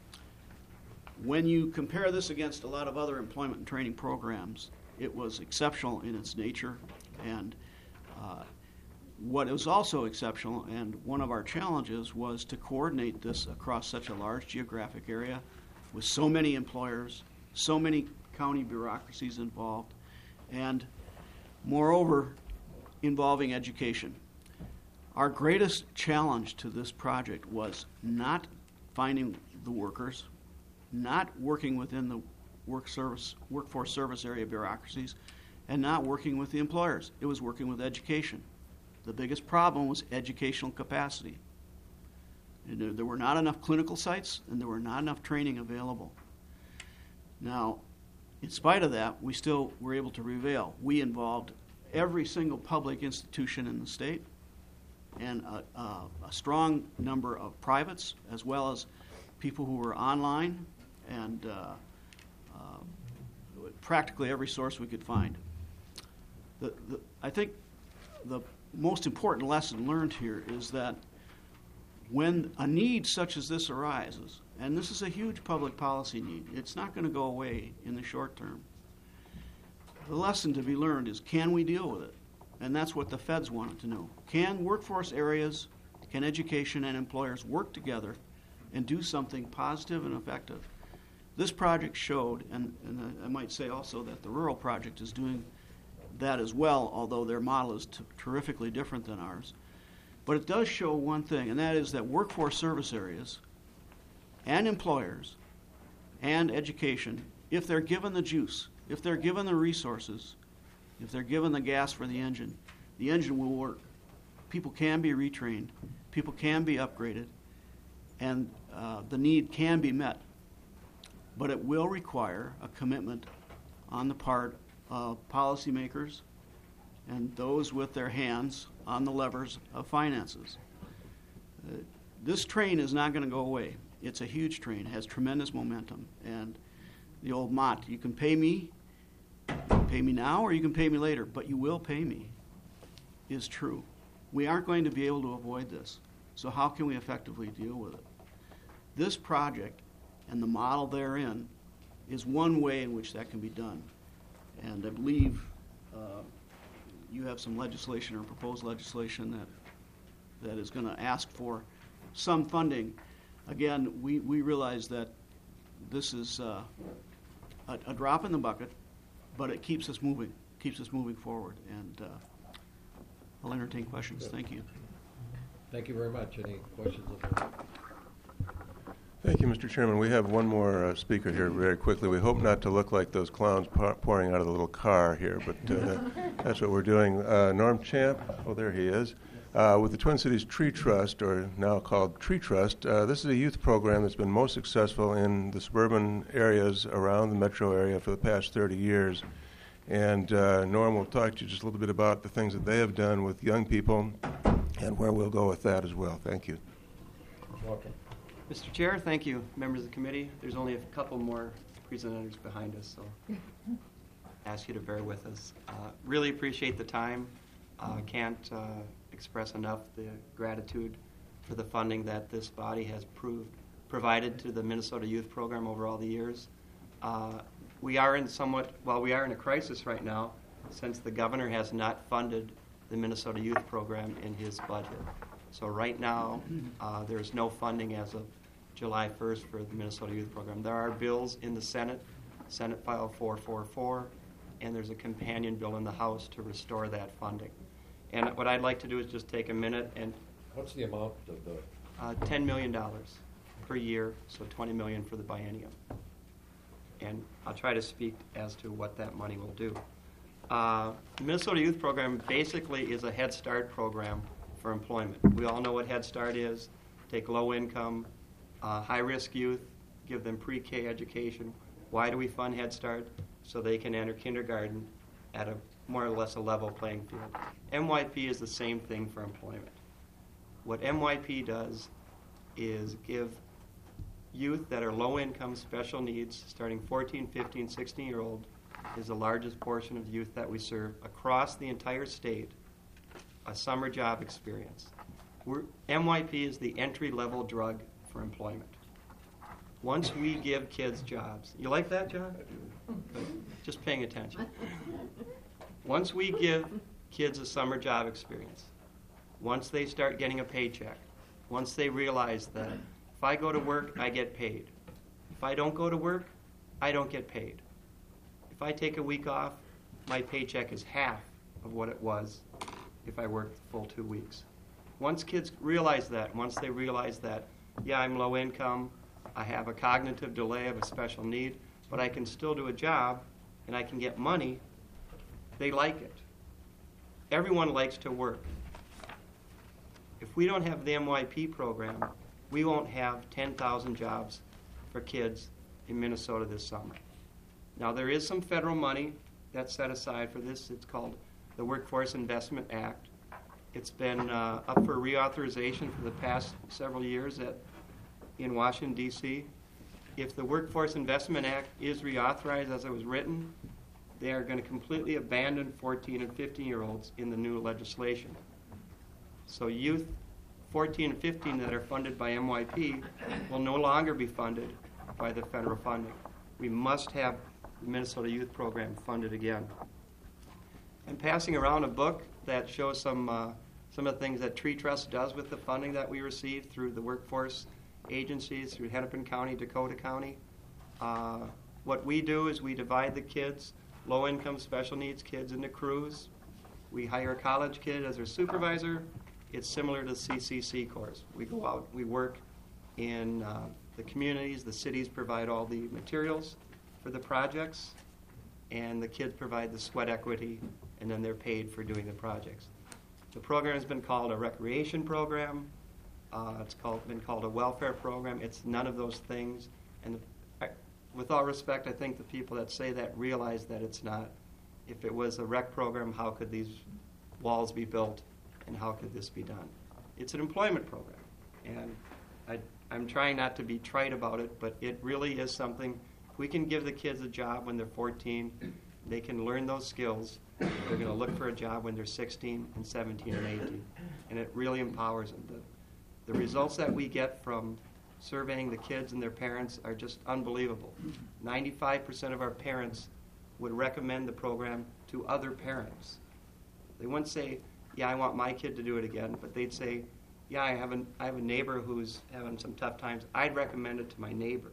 [SPEAKER 20] when you compare this against a lot of other employment and training programs, it was exceptional in its nature. And uh, what was also exceptional, and one of our challenges, was to coordinate this across such a large geographic area with so many employers, so many county bureaucracies involved, and moreover, involving education. Our greatest challenge to this project was not finding the workers, not working within the work service, workforce service area bureaucracies, and not working with the employers. It was working with education. The biggest problem was educational capacity. And there were not enough clinical sites, and there were not enough training available. Now, in spite of that, we still were able to prevail. We involved every single public institution in the state, and a, a, a strong number of privates, as well as people who were online, and uh, uh, practically every source we could find. The, the, I think the most important lesson learned here is that when a need such as this arises, and this is a huge public policy need, it's not going to go away in the short term. The lesson to be learned is, can we deal with it? And that's what the feds wanted to know. Can workforce areas, can education and employers work together and do something positive and effective? This project showed, and, and I might say also that the rural project is doing that as well, although their model is t- terrifically different than ours. But it does show one thing, and that is that workforce service areas and employers and education, if they're given the juice, if they're given the resources, if they're given the gas for the engine, the engine will work. People can be retrained, people can be upgraded, and uh, the need can be met. But it will require a commitment on the part of policymakers and those with their hands on the levers of finances. Uh, this train is not going to go away. It's a huge train. It has tremendous momentum. And the old motto, you can pay me, you can pay me now or you can pay me later, but you will pay me, is true. We aren't going to be able to avoid this. So how can we effectively deal with it? This project and the model therein is one way in which that can be done. And I believe uh, you have some legislation or proposed legislation that that is going to ask for some funding. Again, we, we realize that this is uh, a, a drop in the bucket, but it keeps us moving, keeps us moving forward. And uh, I'll entertain questions. Thank you.
[SPEAKER 2] Thank you very much. Any questions?
[SPEAKER 19] Thank you, Mister Chairman. We have one more uh, speaker here very quickly. We hope not to look like those clowns pour- pouring out of the little car here, but uh, that, that's what we're doing. Uh, Norm Champ, oh, there he is, uh, with the Twin Cities Tree Trust, or now called Tree Trust. Uh, this is a youth program that's been most successful in the suburban areas around the metro area for the past thirty years. And uh, Norm will talk to you just a little bit about the things that they have done with young people and where we'll go with that as well. Thank you.
[SPEAKER 2] Welcome.
[SPEAKER 21] Mister Chair, thank you, members of the committee. There's only a couple more presenters behind us, so ask you to bear with us. Uh, really appreciate the time. Uh, can't uh, express enough the gratitude for the funding that this body has proved, provided to the Minnesota Youth Program over all the years. Uh, we are in somewhat, well, we are in a crisis right now since the governor has not funded the Minnesota Youth Program in his budget. So right now, uh, there's no funding as of July first for the Minnesota Youth Program. There are bills in the Senate, Senate File four forty-four, and there's a companion bill in the House to restore that funding. And what I'd like to do is just take a minute and...
[SPEAKER 2] What's the amount of the...
[SPEAKER 21] Uh, ten million dollars per year, so twenty million dollars for the biennium. And I'll try to speak as to what that money will do. Uh, the Minnesota Youth Program basically is a Head Start program for employment. We all know what Head Start is. Take low-income, uh, high-risk youth, give them pre-K education. Why do we fund Head Start? So they can enter kindergarten at a more or less a level playing field. M Y P is the same thing for employment. What M Y P does is give youth that are low-income special needs, starting fourteen, fifteen, sixteen-year-old, is the largest portion of youth that we serve across the entire state, a summer job experience. We're, M Y P is the entry-level drug for employment. Once we give kids jobs, you like that, John? Good. Just paying attention. Once we give kids a summer job experience, once they start getting a paycheck, once they realize that if I go to work, I get paid. If I don't go to work, I don't get paid. If I take a week off, my paycheck is half of what it was if I worked the full two weeks. Once kids realize that, once they realize that, yeah, I'm low income, I have a cognitive delay, I have a special need, but I can still do a job and I can get money, they like it. Everyone likes to work. If we don't have the M Y P program, we won't have ten thousand jobs for kids in Minnesota this summer. Now, there is some federal money that's set aside for this. It's called the Workforce Investment Act. It's been uh, up for reauthorization for the past several years at, in Washington, D C If the Workforce Investment Act is reauthorized as it was written, they are going to completely abandon fourteen and fifteen-year-olds in the new legislation. So youth fourteen and fifteen that are funded by M Y P will no longer be funded by the federal funding. We must have the Minnesota Youth Program funded again. I'm passing around a book that shows some uh, some of the things that Tree Trust does with the funding that we receive through the workforce agencies, through Hennepin County, Dakota County. Uh, what we do is we divide the kids, low-income special needs kids, into crews. We hire a college kid as their supervisor. It's similar to C C C course. We go out, we work in uh, the communities, the cities provide all the materials for the projects, and the kids provide the sweat equity, and then they're paid for doing the projects. The program has been called a recreation program. Uh, it's called, been called a welfare program. It's none of those things. And the, I, with all respect, I think the people that say that realize that it's not. If it was a rec program, how could these walls be built, and how could this be done? It's an employment program. And I, I'm trying not to be trite about it, but it really is something. If we can give the kids a job when they're fourteen, they can learn those skills. They're going to look for a job when they're sixteen and seventeen and eighteen. And it really empowers them. The, the results that we get from surveying the kids and their parents are just unbelievable. ninety-five percent of our parents would recommend the program to other parents. They wouldn't say, yeah, I want my kid to do it again, but they'd say, yeah, I have, an, I have a neighbor who's having some tough times. I'd recommend it to my neighbor.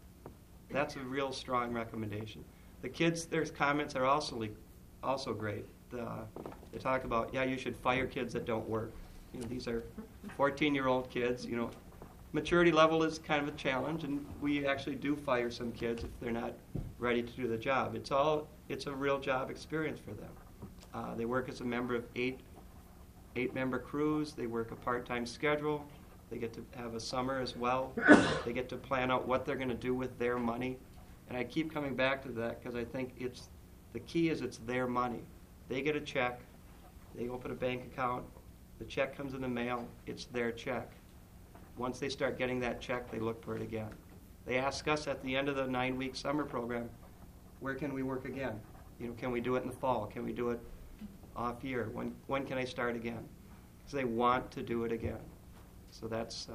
[SPEAKER 21] That's a real strong recommendation. The kids, their comments are also also great. The, they talk about, yeah, you should fire kids that don't work. You know, these are fourteen-year-old kids. You know, maturity level is kind of a challenge, and we actually do fire some kids if they're not ready to do the job. It's all, it's a real job experience for them. Uh, they work as a member of eight, eight-member crews. They work a part-time schedule. They get to have a summer as well. They get to plan out what they're going to do with their money. And I keep coming back to that because I think it's the key is it's their money. They get a check. They open a bank account. The check comes in the mail. It's their check. Once they start getting that check, they look for it again. They ask us at the end of the nine-week summer program, where can we work again? You know, can we do it in the fall? Can we do it off year? When when can I start again? Because they want to do it again. So that's, uh,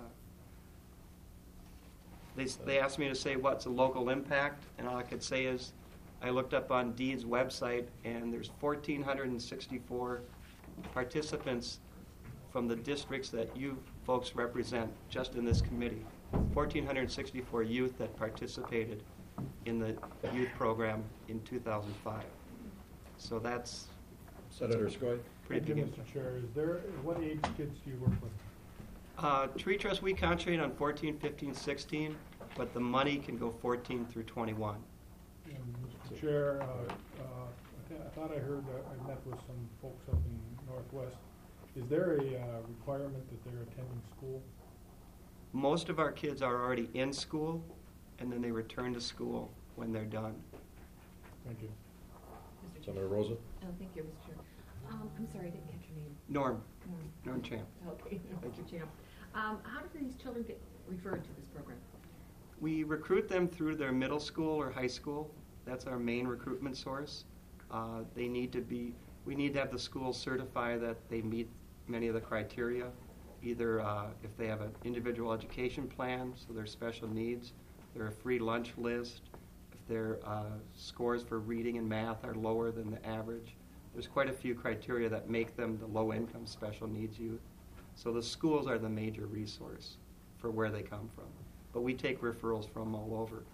[SPEAKER 21] they, they asked me to say what's a local impact, and all I could say is I looked up on DEED's website, and there's one thousand four hundred sixty-four participants from the districts that you folks represent just in this committee. one thousand four hundred sixty-four youth that participated in the youth program in two thousand five. So that's
[SPEAKER 2] Senator Skoye.
[SPEAKER 16] Thank you, Mister Chair. Is there, what age kids do you work with?
[SPEAKER 21] Uh, Tree Trust, we concentrate on fourteen, fifteen, sixteen, but the money can go fourteen through twenty-one.
[SPEAKER 16] And Mister Chair, uh, uh, I, th- I thought I heard, uh, I met with some folks up in Northwest. Is there a uh, requirement that they're attending school?
[SPEAKER 21] Most of our kids are already in school, and then they return to school when they're done.
[SPEAKER 16] Thank you.
[SPEAKER 3] Mister
[SPEAKER 2] Senator Rosa?
[SPEAKER 3] Oh, thank you, Mister Chair. Um, I'm sorry, I didn't catch your name.
[SPEAKER 21] Norm.
[SPEAKER 3] Norm.
[SPEAKER 21] Norm Champ.
[SPEAKER 3] Okay,
[SPEAKER 21] Thank
[SPEAKER 3] Mister Champ. Um, how do these children get referred to this program?
[SPEAKER 21] We recruit them through their middle school or high school. That's our main recruitment source. Uh, they need to be, we need to have the school certify that they meet many of the criteria, either uh, if they have an individual education plan, so their special needs, they're a free lunch list, if their uh, scores for reading and math are lower than the average. There's quite a few criteria that make them the low-income special needs youth. So the schools are the major resource for where they come from. But we take referrals from all over.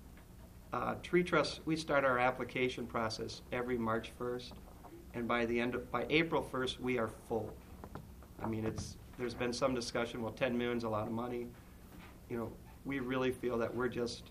[SPEAKER 21] Uh, Tree Trust, we start our application process every March first, and by the end of, by April first, we are full. I mean, it's, there's been some discussion, well, ten million is a lot of money. You know, we really feel that we're just,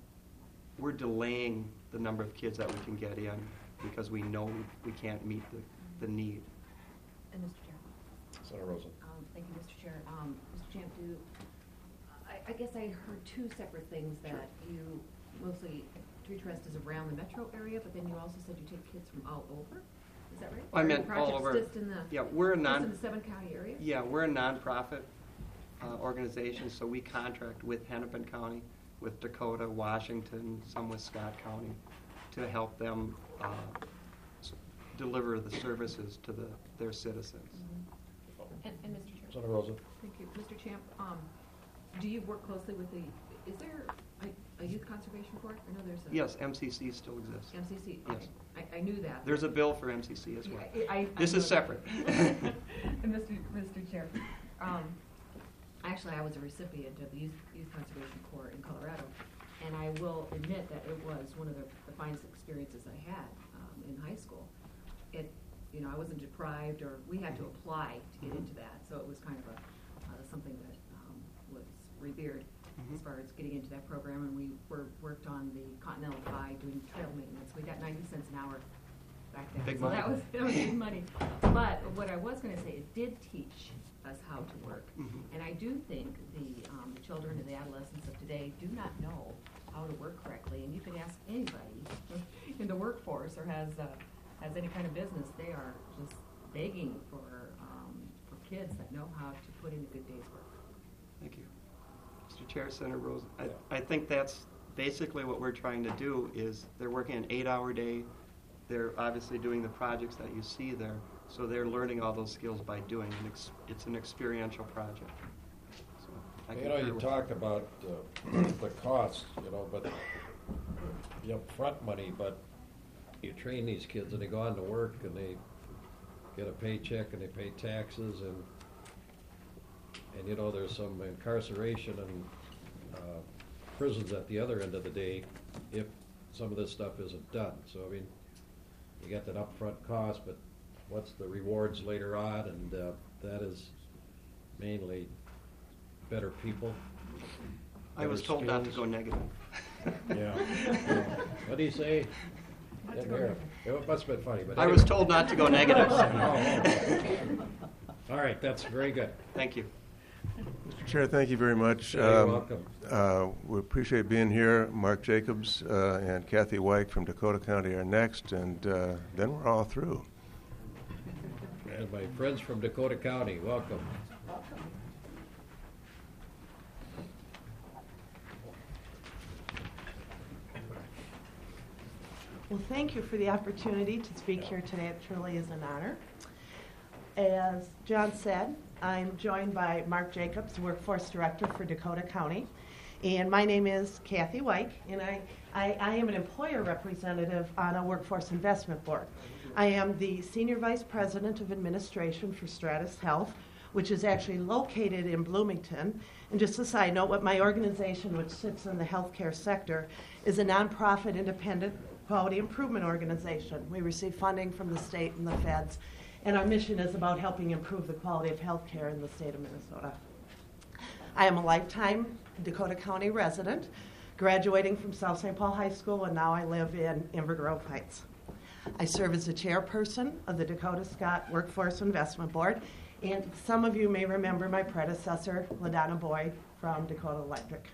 [SPEAKER 21] we're delaying the number of kids that we can get in because we know we can't meet the, the need.
[SPEAKER 3] And Mister Chair.
[SPEAKER 2] Senator Rosa.
[SPEAKER 3] Um, thank you, Mister Chair. Um, Mister Champ, do, I, I guess I heard two separate things that
[SPEAKER 21] Sure.
[SPEAKER 3] you mostly, Tree Trust is around the metro area, but then you also said you take kids from all over. Is that right?
[SPEAKER 21] I
[SPEAKER 3] Or are
[SPEAKER 21] meant
[SPEAKER 3] your
[SPEAKER 21] all
[SPEAKER 3] projects
[SPEAKER 21] over.
[SPEAKER 3] Just in the,
[SPEAKER 21] Yeah, we're a
[SPEAKER 3] just
[SPEAKER 21] non.
[SPEAKER 3] in the seven county area?
[SPEAKER 21] Yeah, we're a nonprofit uh, organization, so we contract with Hennepin County, with Dakota, Washington, some with Scott County, to help them uh, s- deliver the services to the, their citizens.
[SPEAKER 3] And, and Mister Chair.
[SPEAKER 2] Senator Rosa.
[SPEAKER 3] Thank you. Mister Champ, um, do you work closely with the, is there a, a youth conservation court? I know there's a.
[SPEAKER 21] Yes, M C C still exists.
[SPEAKER 3] M C C,
[SPEAKER 21] Yes.
[SPEAKER 3] okay. I, I knew that.
[SPEAKER 21] There's a bill for M C C as well.
[SPEAKER 3] Yeah, I- I-
[SPEAKER 21] This
[SPEAKER 3] I
[SPEAKER 21] is
[SPEAKER 3] know
[SPEAKER 21] separate.
[SPEAKER 3] that. And Mister Mister Chair, um, actually, I was a recipient of the Youth, Youth Conservation Corps in Colorado, and I will admit that it was one of the, the finest experiences I had um, in high school. It, you know, I wasn't deprived, or we had to apply to get into that, so it was kind of a uh, something that um, was revered as far as getting into that program. And we were worked on the Continental Divide doing trail maintenance. We got ninety cents an hour back then.
[SPEAKER 21] Big
[SPEAKER 3] so
[SPEAKER 21] money.
[SPEAKER 3] that was that was big money. But what I was going to say, it did teach us how to work.
[SPEAKER 21] Mhm.
[SPEAKER 3] And I do think the, um, the children and the adolescents of today do not know how to work correctly. And you can ask anybody in the workforce or has uh, has any kind of business, they are just begging for um, for kids that know how to put in a good day's work.
[SPEAKER 21] Thank you. Mister Chair, Senator Rose, I, I think that's basically what we're trying to do is they're working an eight-hour day. They're obviously doing the projects that you see there, so they're learning all those skills by doing it. Ex- It's an experiential project. So I
[SPEAKER 2] You know,
[SPEAKER 21] concur
[SPEAKER 2] you
[SPEAKER 21] with-
[SPEAKER 2] talked about uh, the cost, you know, but the upfront money, but you train these kids and they go on to work and they get a paycheck and they pay taxes and, and you know, there's some incarceration and uh, prisons at the other end of the day if some of this stuff isn't done. So, I mean, you got that upfront cost, but what's the rewards later on? And uh, that is mainly better people.
[SPEAKER 21] I was
[SPEAKER 2] better
[SPEAKER 21] told not to
[SPEAKER 2] skills.
[SPEAKER 21] go negative.
[SPEAKER 2] Yeah. What do you say? Didn't hear. It must have been funny, but.
[SPEAKER 21] I was
[SPEAKER 2] anyway.
[SPEAKER 21] told not to go negative.
[SPEAKER 2] Oh, okay. All right, that's very good.
[SPEAKER 21] Thank you.
[SPEAKER 19] Mister Chair, thank you very much.
[SPEAKER 2] Yeah, you're
[SPEAKER 19] Um,
[SPEAKER 2] welcome.
[SPEAKER 19] Uh, we appreciate being here. Mark Jacobs uh, and Kathy White from Dakota County are next, and uh, then we're all through.
[SPEAKER 2] And my friends from Dakota County, welcome.
[SPEAKER 22] Well, thank you for the opportunity to speak here today. It truly is an honor. As John said, I'm joined by Mark Jacobs, Workforce Director for Dakota County. And my name is Kathy White, and I, I, I am an employer representative on a Workforce Investment Board. I am the Senior Vice President of Administration for Stratus Health, which is actually located in Bloomington. And just a side note, what my organization, which sits in the healthcare sector, is a nonprofit independent quality improvement organization. We receive funding from the state and the feds, and our mission is about helping improve the quality of health care in the state of Minnesota. I am a lifetime Dakota County resident, graduating from South Saint Paul High School, and now I live in Inver Grove Heights. I serve as the chairperson of the Dakota Scott Workforce Investment Board, and some of you may remember my predecessor, LaDonna Boyd from Dakota Electric.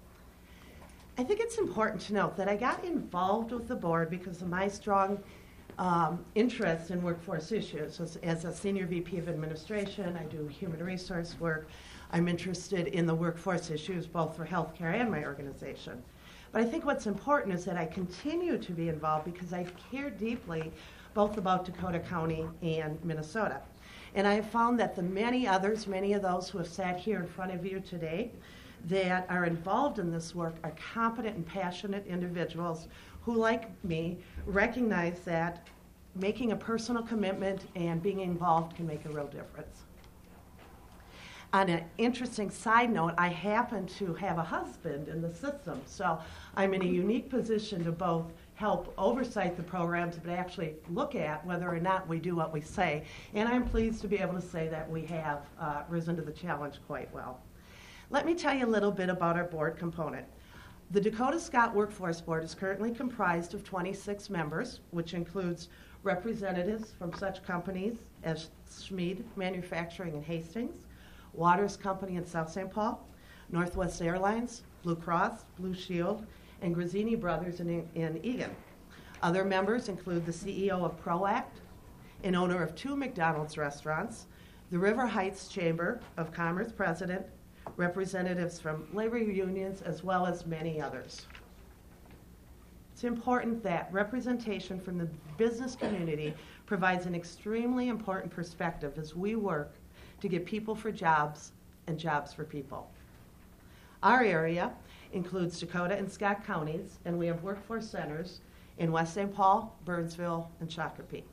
[SPEAKER 22] I think it's important to note that I got involved with the board because of my strong um, interest in workforce issues. As, as a senior V P of administration, I do human resource work. I'm interested in the workforce issues both for healthcare and my organization. But I think what's important is that I continue to be involved because I care deeply both about Dakota County and Minnesota. And I have found that the many others, many of those who have sat here in front of you today, that are involved in this work are competent and passionate individuals who, like me, recognize that making a personal commitment and being involved can make a real difference. On an interesting side note, I happen to have a husband in the system, so I'm in a unique position to both help oversight the programs, but actually look at whether or not we do what we say. And I'm pleased to be able to say that we have uh, risen to the challenge quite well. Let me tell you a little bit about our board component. The Dakota Scott Workforce Board is currently comprised of twenty-six members, which includes representatives from such companies as Schmid Manufacturing in Hastings, Waters Company in South Saint Paul, Northwest Airlines, Blue Cross, Blue Shield, and Grazzini Brothers in, in Egan. Other members include the C E O of ProAct, an owner of two McDonald's restaurants, the River Heights Chamber of Commerce president, representatives from labor unions, as well as many others. It's important that representation from the business community provides an extremely important perspective as we work to get people for jobs and jobs for people. Our area includes Dakota and Scott counties, and we have workforce centers in West Saint Paul, Burnsville, and Shakopee.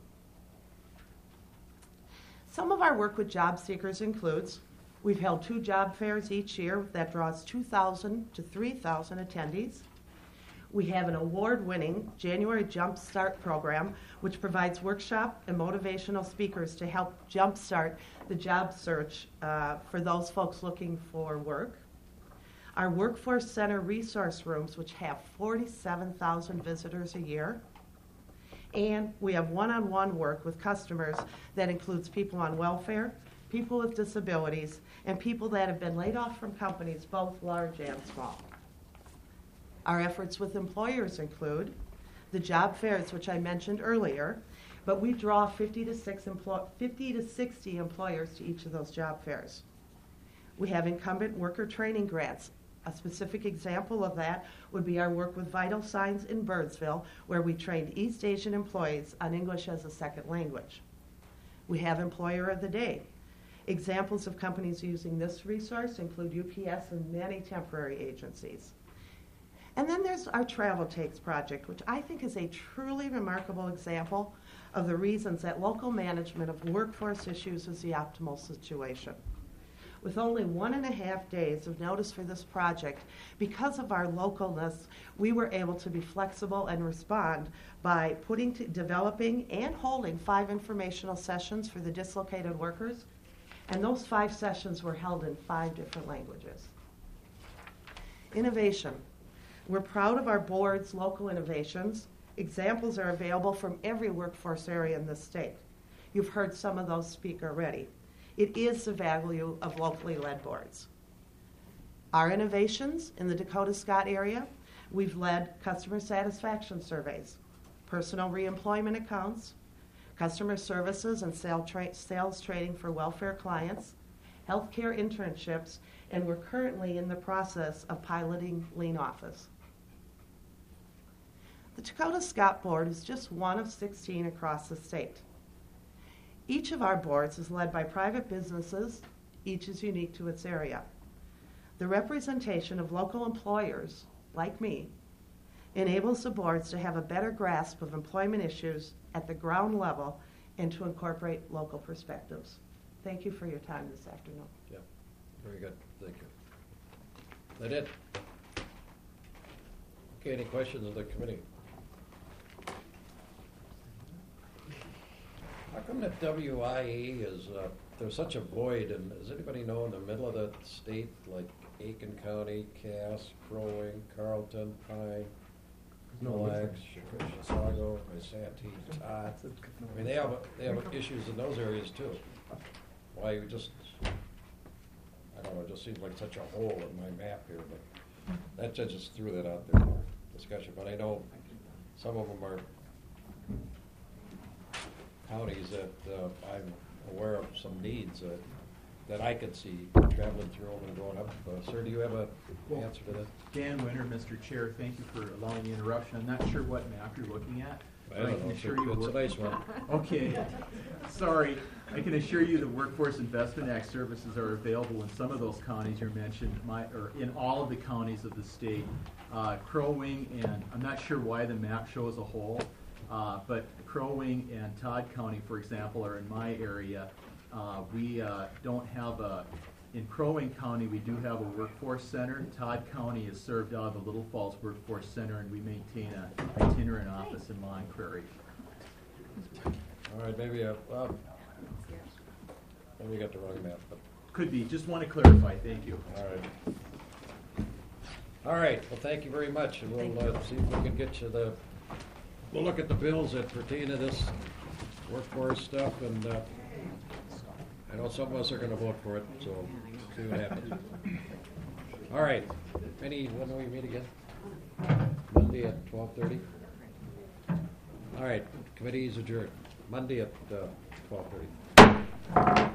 [SPEAKER 22] Some of our work with job seekers includes we've held two job fairs each year that draws two thousand to three thousand attendees. We have an award-winning January Jumpstart program, which provides workshop and motivational speakers to help jumpstart the job search uh, for those folks looking for work. Our Workforce Center resource rooms, which have forty-seven thousand visitors a year. And we have one-on-one work with customers that includes people on welfare, people with disabilities, and people that have been laid off from companies, both large and small. Our efforts with employers include the job fairs, which I mentioned earlier, but we draw fifty to sixty employers to each of those job fairs. We have incumbent worker training grants. A specific example of that would be our work with Vital Signs in Burnsville, where we trained East Asian employees on English as a second language. We have Employer of the Day. Examples of companies using this resource include U P S and many temporary agencies. And then there's our Travel Takes project, which I think is a truly remarkable example of the reasons that local management of workforce issues is the optimal situation. With only one and a half days of notice for this project, because of our localness, we were able to be flexible and respond by putting to developing and holding five informational sessions for the dislocated workers, and those five sessions were held in five different languages. Innovation. We're proud of our board's local innovations. Examples are available from every workforce area in this state. You've heard some of those speak already. It is the value of locally led boards. Our innovations in the Dakota Scott area, we've led customer satisfaction surveys, personal reemployment accounts, customer services and sales training for welfare clients, healthcare internships, and we're currently in the process of piloting Lean Office. The Dakota Scott Board is just one of sixteen across the state. Each of our boards is led by private businesses. Each is unique to its area. The representation of local employers, like me, enables the boards to have a better grasp of employment issues at the ground level and to incorporate local perspectives. Thank you for your time this afternoon.
[SPEAKER 2] Yeah, very good. Thank you. Is that it? Okay, any questions of the committee? How come that W I A is, uh, there's such a void, and does anybody know in the middle of the state, like Aiken County, Cass, Crow Wing, Carlton, Pine,
[SPEAKER 18] No,
[SPEAKER 2] Mille Lacs, Chisago, Santee, Todd? I mean, they have, they have issues in those areas too. Why you just, I don't know, it just seems like such a hole in my map here, but that I just threw that out there for discussion. But I know some of them are counties that uh, I'm aware of some needs uh, that I could see traveling through them and going up. Uh, Sir, do you have a
[SPEAKER 4] Well,
[SPEAKER 2] answer to that?
[SPEAKER 4] Dan Winter, Mister Chair, thank you for allowing the interruption. I'm not sure what map you're looking at.
[SPEAKER 2] I
[SPEAKER 4] but
[SPEAKER 2] don't
[SPEAKER 4] can
[SPEAKER 2] know.
[SPEAKER 4] assure
[SPEAKER 2] It's a-
[SPEAKER 4] you
[SPEAKER 2] it's a
[SPEAKER 4] work-
[SPEAKER 2] nice one.
[SPEAKER 4] Okay, sorry. I can assure you the Workforce Investment Act services are available in some of those counties you mentioned, my, or in all of the counties of the state. Uh, Crow Wing and, I'm not sure why the map shows a hole, uh, but Crow Wing and Todd County, for example, are in my area. Uh, we uh, don't have a, in Crow Wing County, we do have a workforce center. Todd County is served out of the Little Falls Workforce Center, and we maintain an itinerant office in Long Prairie.
[SPEAKER 2] All right, maybe, uh, well, maybe you got the wrong map, but.
[SPEAKER 4] Could be. Just want to clarify. Thank you.
[SPEAKER 2] All right. All right, well, thank you very much, and
[SPEAKER 4] Thank
[SPEAKER 2] we'll uh, see if we can get you the, we'll look at the bills that pertain to this workforce stuff, and uh, I know some of us are going to vote for it, so see what happens. All right, any, when do we meet again? Monday at twelve thirty? All right, committee is adjourned. Monday at uh, twelve thirty.